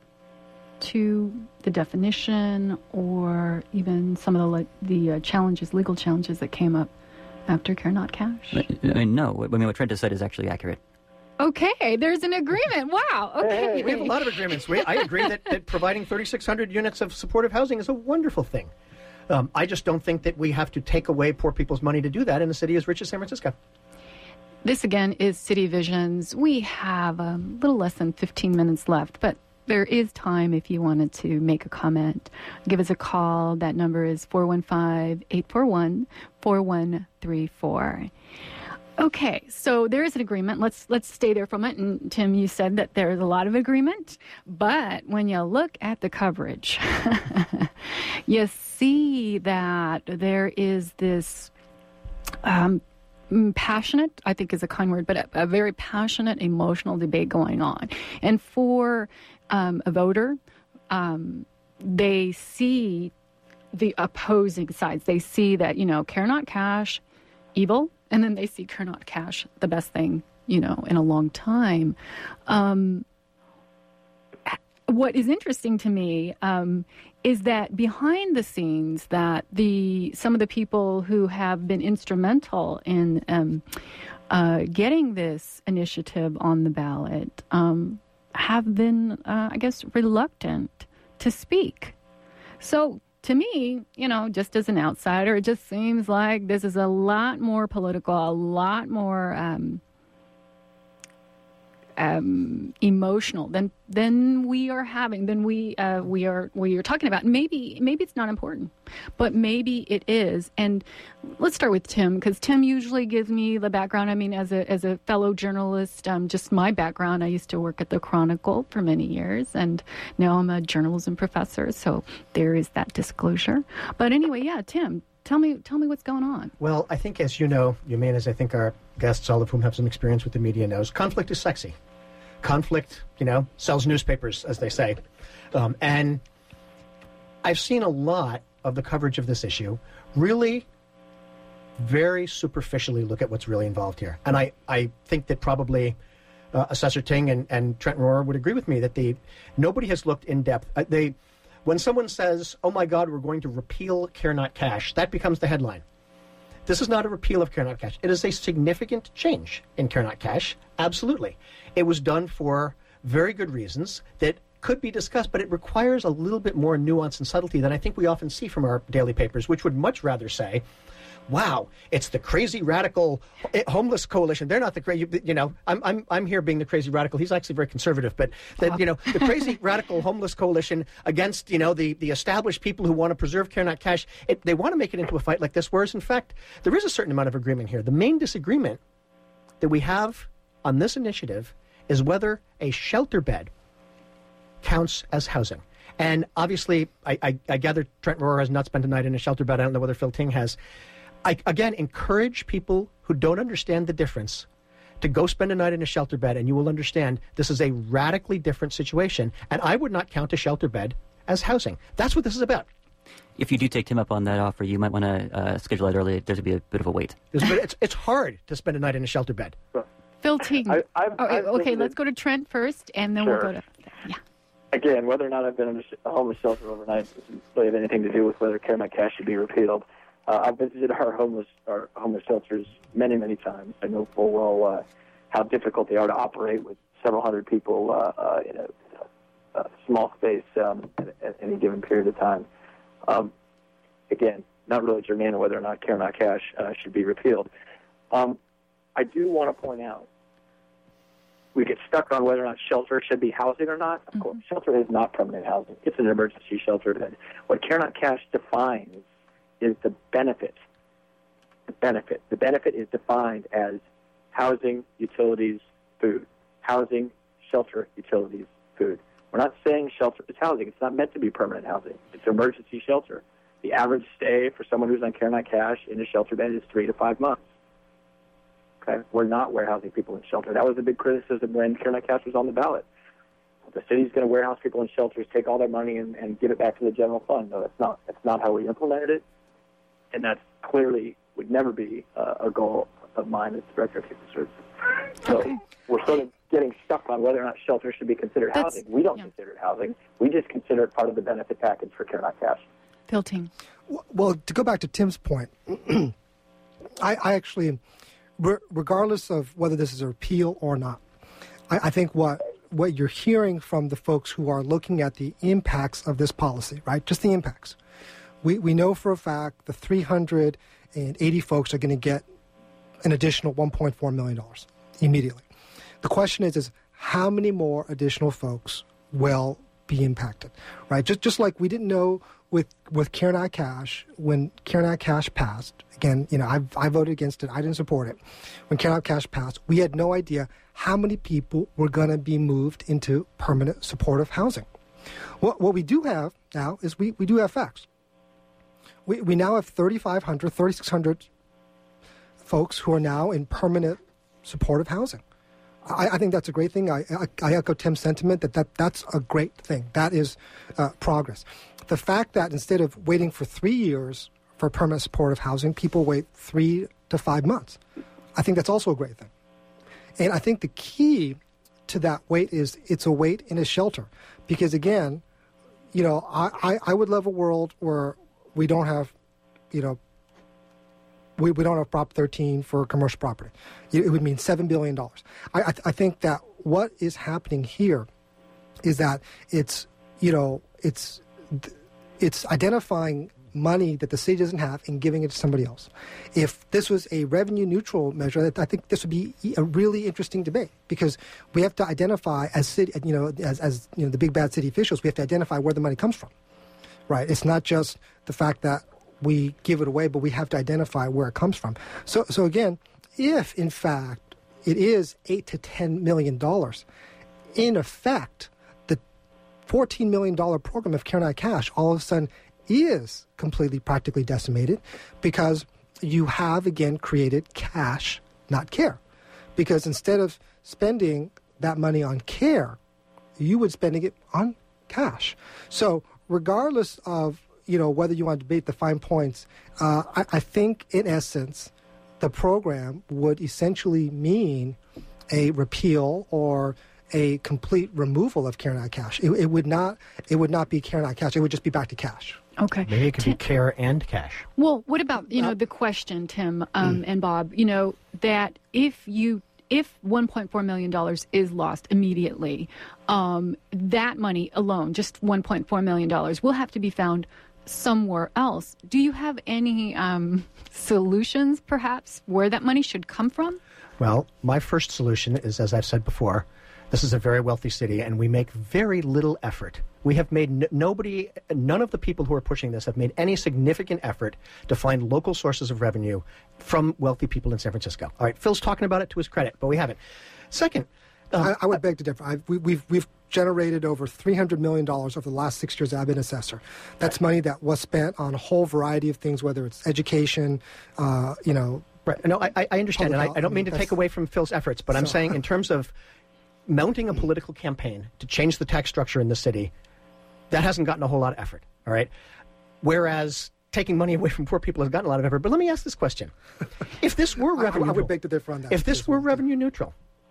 to the definition or even some of the the uh, challenges, legal challenges that came up after Care Not Cash? I mean, no. I mean, what Trent just said is actually accurate. Okay, there's an agreement. Wow. Okay. We have a lot of agreements. We, I agree that, that providing thirty-six hundred units of supportive housing is a wonderful thing. Um, I just don't think that we have to take away poor people's money to do that in a city as rich as San Francisco. This, again, is City Visions. We have a little less than fifteen minutes left, but there is time if you wanted to make a comment. Give us a call. That number is four one five, eight four one, four one three four. Okay, so there is an agreement. Let's let's stay there for a minute. And Tim, you said that there is a lot of agreement, but when you look at the coverage, you see that there is this um, passionate, I think is a kind word, but a, a very passionate, emotional debate going on. And for um, a voter, um, they see the opposing sides. They see that, you know, Care Not Cash, evil, and then they see Care Not Cash, the best thing, you know, in a long time. Um, what is interesting to me um, is that behind the scenes, that the some of the people who have been instrumental in um, uh, getting this initiative on the ballot um, have been, uh, I guess, reluctant to speak. So, to me, you know, just as an outsider, it just seems like this is a lot more political, a lot more um, um, emotional than than we are having, than we uh, we are we are talking about. Maybe maybe it's not important, but maybe it is. And let's start with Tim, because Tim usually gives me the background. I mean, as a as a fellow journalist, um, just my background. I used to work at the Chronicle for many years, and now I'm a journalism professor. So there is that disclosure. But anyway, yeah, Tim, tell me tell me what's going on. Well, I think, as you know, you mean, as I think our guests, all of whom have some experience with the media, knows, conflict is sexy. Conflict, you know, sells newspapers, as they say. Um, and I've seen a lot of the coverage of this issue really very superficially look at what's really involved here. And I, I think that probably uh, Assessor Ting and, and Trent Rohrer would agree with me that the nobody has looked in depth. Uh, they, when someone says, oh, my God, we're going to repeal Care Not Cash, that becomes the headline. This is not a repeal of Care Not Cash. It is a significant change in Care Not Cash, absolutely. It was done for very good reasons that could be discussed, but it requires a little bit more nuance and subtlety than I think we often see from our daily papers, which would much rather say, wow, it's the crazy radical homeless coalition. They're not the crazy, you know, I'm I'm I'm here being the crazy radical. He's actually very conservative, but that, you know, the crazy radical homeless coalition against, you know, the, the established people who want to preserve Care Not Cash. It, they want to make it into a fight like this, whereas in fact, there is a certain amount of agreement here. The main disagreement that we have on this initiative is whether a shelter bed counts as housing. And obviously, I, I, I gather Trent Rohrer has not spent a night in a shelter bed. I don't know whether Phil Ting has. I, again, encourage people who don't understand the difference to go spend a night in a shelter bed, and you will understand this is a radically different situation. And I would not count a shelter bed as housing. That's what this is about. If you do take Tim up on that offer, you might want to uh, schedule it early. There's going to be a bit of a wait. It's, it's hard to spend a night in a shelter bed. Phil Ting. I, I've, oh, I've okay, visited... let's go to Trent first, and then sure. we'll go to... Yeah. again, whether or not I've been in a homeless shelter overnight doesn't really have anything to do with whether Care Not Cash should be repealed. Uh, I've visited our homeless our homeless shelters many, many times. I know full well uh, how difficult they are to operate with several hundred people uh, uh, in a, a small space um, at, at any given period of time. Um, again, not really germane on whether or not Care Not Cash uh, should be repealed. Um, I do want to point out, we get stuck on whether or not shelter should be housing or not. Of mm-hmm. course, shelter is not permanent housing. It's an emergency shelter bed. What Care Not Cash defines is the benefit. The benefit. The benefit is defined as housing, utilities, food. Housing, shelter, utilities, food. We're not saying shelter is housing. It's not meant to be permanent housing. It's emergency shelter. The average stay for someone who's on Care Not Cash in a shelter bed is three to five months. Okay, we're not warehousing people in shelter. That was a big criticism when Care Not Cash was on the ballot. The city's going to warehouse people in shelters, take all their money, and, and give it back to the general fund. No, that's not. That's not how we implemented it, and that clearly would never be uh, a goal of mine as Director of Human Services. So okay. we're sort of getting stuck on whether or not shelter should be considered That's, housing. We don't yeah. consider it housing. We just consider it part of the benefit package for Care Not Cash. Phil Ting. Well, to go back to Tim's point, I, I actually, regardless of whether this is a repeal or not, I, I think what what you're hearing from the folks who are looking at the impacts of this policy, right, just the impacts. We we know for a fact the three hundred eighty folks are going to get an additional one point four million dollars immediately. The question is, is how many more additional folks will be impacted, right? Just just like we didn't know with with Care Not Cash, when Care Not Cash passed, again, you know, I I voted against it. I didn't support it. When Care Not Cash passed, we had no idea how many people were going to be moved into permanent supportive housing. What what we do have now is we, we do have facts. We we now have thirty-five hundred, thirty-six hundred folks who are now in permanent supportive housing. I, I think that's a great thing. I, I, I echo Tim's sentiment that, that that's a great thing. That is uh, progress. The fact that instead of waiting for three years for permanent supportive housing, people wait three to five months. I think that's also a great thing. And I think the key to that wait is it's a wait in a shelter. Because again, you know, I, I, I would love a world where we don't have, you know, we, we don't have Prop thirteen for commercial property. It, it would mean seven billion dollars. I, I, I think that what is happening here is that it's, you know, it's it's identifying money that the city doesn't have and giving it to somebody else. If this was a revenue neutral measure, I think this would be a really interesting debate, because we have to identify as city, you know, as, as you know, the big bad city officials, we have to identify where the money comes from, right? It's not just the fact that we give it away, but we have to identify where it comes from. So, so again, if in fact it is eight to ten million dollars, in effect, the fourteen million dollar program of Care Not Cash all of a sudden is completely practically decimated, because you have again created cash, not care. Because instead of spending that money on care, you would spending it on cash. So regardless of, you know, whether you want to debate the fine points, uh, I, I think in essence the program would essentially mean a repeal or a complete removal of Care Not Cash. It, it would not. It would not be Care Not Cash. It would just be back to cash. Okay. Maybe it could Tim, be care and cash. Well, what about, you know, the question, Tim um, mm. and Bob, you know, that if you if one point four million dollars is lost immediately, um, that money alone, just one point four million dollars, will have to be found somewhere else. Do you have any um, solutions, perhaps, where that money should come from? Well, my first solution is, as I've said before, this is a very wealthy city, and we make very little effort. We have made n- nobody, none of the people who are pushing this have made any significant effort to find local sources of revenue from wealthy people in San Francisco. All right, Phil's talking about it to his credit, but we haven't. Second, um, I, I would beg to differ. I, we, we've we've generated over three hundred million dollars over the last six years that I've been assessor. That's money that was spent on a whole variety of things, whether it's education, uh, you know. Right. No, I, I understand, and I, I don't mean to take away from Phil's efforts, but so, I'm saying in terms of mounting a political campaign to change the tax structure in the city, that hasn't gotten a whole lot of effort, all right? Whereas taking money away from poor people has gotten a lot of effort. But let me ask this question. If this were revenue I, I would beg to differ on that. If this were revenue neutral,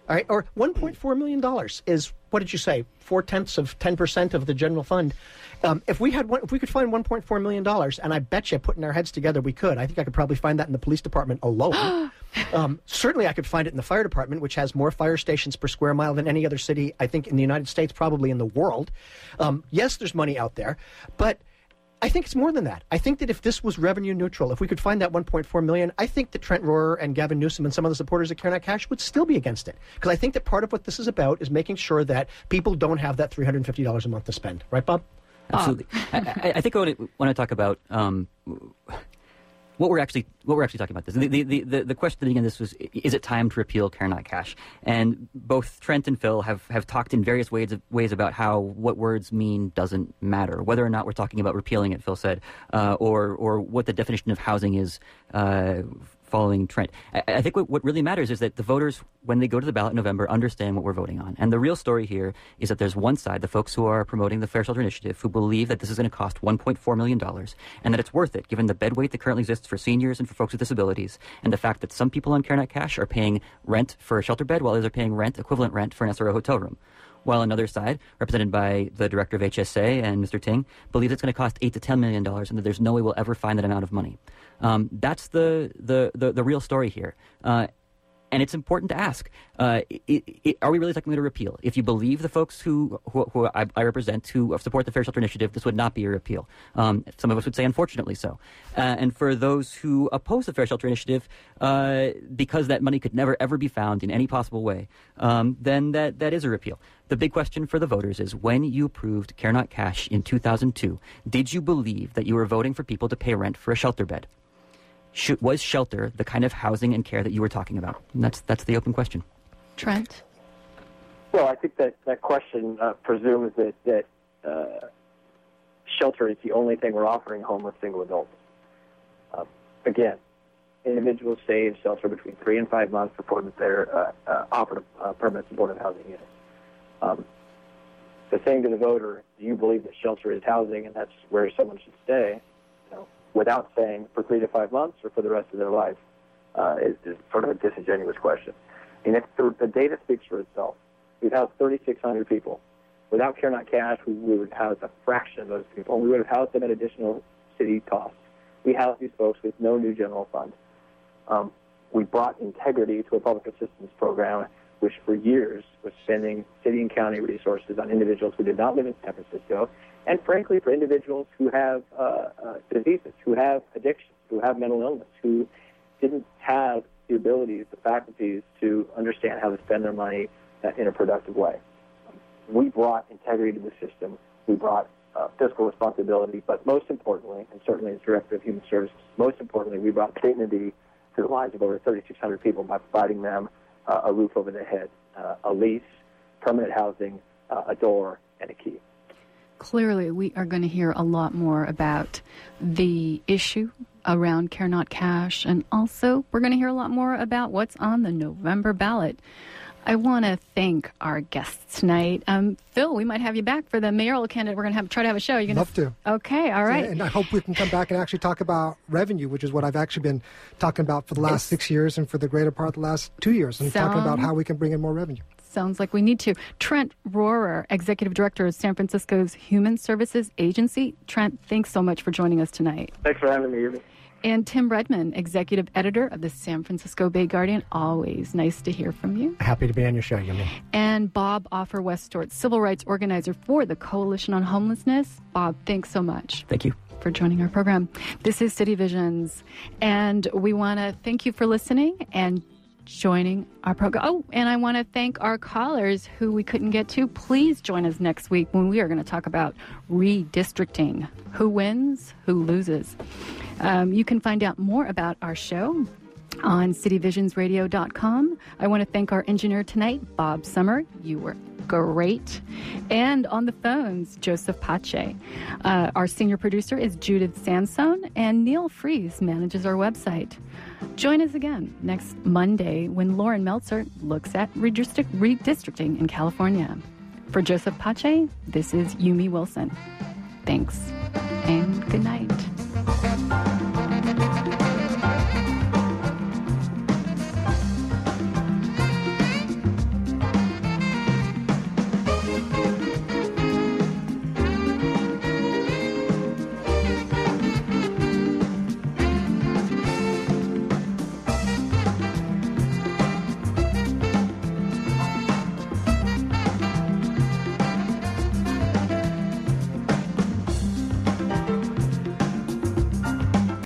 All right, or one point four million dollars is, what did you say, four-tenths of ten percent of the general fund. Um, if we had one, if we could find one point four million dollars, and I bet you, putting our heads together, we could. I think I could probably find that in the police department alone. um, certainly, I could find it in the fire department, which has more fire stations per square mile than any other city, I think, in the United States, probably in the world. Um, yes, there's money out there, but I think it's more than that. I think that if this was revenue neutral, if we could find that one point four million dollars, I think that Trent Rohrer and Gavin Newsom and some of the supporters of Care Not Cash would still be against it. Because I think that part of what this is about is making sure that people don't have that three hundred fifty dollars a month to spend. Right, Bob? Absolutely. I, I, I think I want to, want to talk about um, what we're actually what we're actually talking about. This the the, the, the question again. This was: is it time to repeal Care Not Cash? And both Trent and Phil have, have talked in various ways of, ways about how what words mean doesn't matter, whether or not we're talking about repealing it. Phil said, uh, or or what the definition of housing is. Uh, following Trent. I, I think what, what really matters is that the voters, when they go to the ballot in November, understand what we're voting on. And the real story here is that there's one side, the folks who are promoting the Fair Shelter Initiative, who believe that this is going to cost one point four million dollars and that it's worth it, given the bedweight that currently exists for seniors and for folks with disabilities, and the fact that some people on Care Not Cash are paying rent for a shelter bed while others are paying rent, equivalent rent, for an S R O hotel room. While another side, represented by the director of H S A and Mister Ting, believes it's going to cost eight to ten million dollars, and that there's no way we'll ever find that amount of money. Um, that's the, the, the, the real story here. Uh, And it's important to ask, uh, it, it, are we really talking about a repeal? If you believe the folks who, who, who I, I represent, who support the Fair Shelter Initiative, this would not be a repeal. Um, some of us would say, unfortunately, so. Uh, and for those who oppose the Fair Shelter Initiative, uh, because that money could never, ever be found in any possible way, um, then that, that is a repeal. The big question for the voters is, when you approved Care Not Cash in two thousand two, did you believe that you were voting for people to pay rent for a shelter bed? Should, was shelter the kind of housing and care that you were talking about? And that's that's the open question. Trent? Well, I think that that question uh, presumes that, that uh, shelter is the only thing we're offering homeless single adults. Uh, again, individuals stay in shelter between three and five months before that they're uh, uh, offered a uh, permanent supportive housing unit. Um, the saying to the voter, do you believe that shelter is housing and that's where someone should stay, you know, without saying for three to five months or for the rest of their life, uh, is, is sort of a disingenuous question. I mean, it's the, the data speaks for itself. We've housed thirty-six hundred people. Without Care Not Cash, we, we would house a fraction of those people. We would have housed them at additional city costs. We housed these folks with no new general fund. Um, we brought integrity to a public assistance program, which for years was spending city and county resources on individuals who did not live in San Francisco, and frankly for individuals who have uh, uh, diseases, who have addictions, who have mental illness, who didn't have the abilities, the faculties to understand how to spend their money in a productive way. We brought integrity to the system. We brought uh, fiscal responsibility, but most importantly, and certainly as Director of Human Services, most importantly, we brought dignity to the lives of over thirty-six hundred people by providing them uh, a roof over their head, uh, a lease, permanent housing, uh, a door, and a key. Clearly, we are going to hear a lot more about the issue around Care Not Cash, and also we're going to hear a lot more about what's on the November ballot. I want to thank our guests tonight. Um, Phil, we might have you back for the mayoral candidate. We're going to have try to have a show. You're gonna Love to. Okay, all right. And I hope we can come back and actually talk about revenue, which is what I've actually been talking about for the last It's, six years and for the greater part of the last two years, and sound, talking about how we can bring in more revenue. Sounds like we need to. Trent Rohrer, Executive Director of San Francisco's Human Services Agency. Trent, thanks so much for joining us tonight. Thanks for having me, Irving. And Tim Redman, Executive Editor of the San Francisco Bay Guardian. Always nice to hear from you. Happy to be on your show, Yumi. And Bob Offer Westort, Civil Rights Organizer for the Coalition on Homelessness. Bob, thanks so much. Thank you For joining our program. This is City Visions, and we want to thank you for listening and joining our program. Oh, and I want to thank our callers who we couldn't get to. Please join us next week when we are going to talk about redistricting. Who wins, who loses. Um, you can find out more about our show on city visions radio dot com. I want to thank our engineer tonight, Bob Summer. You were great. And on the phones, Joseph Pache. Uh, our senior producer is Judith Sansone, and Neil Fries manages our website. Join us again next Monday when Lauren Meltzer looks at redistrict- redistricting in California. For Joseph Pache, this is Yumi Wilson. Thanks, and good night.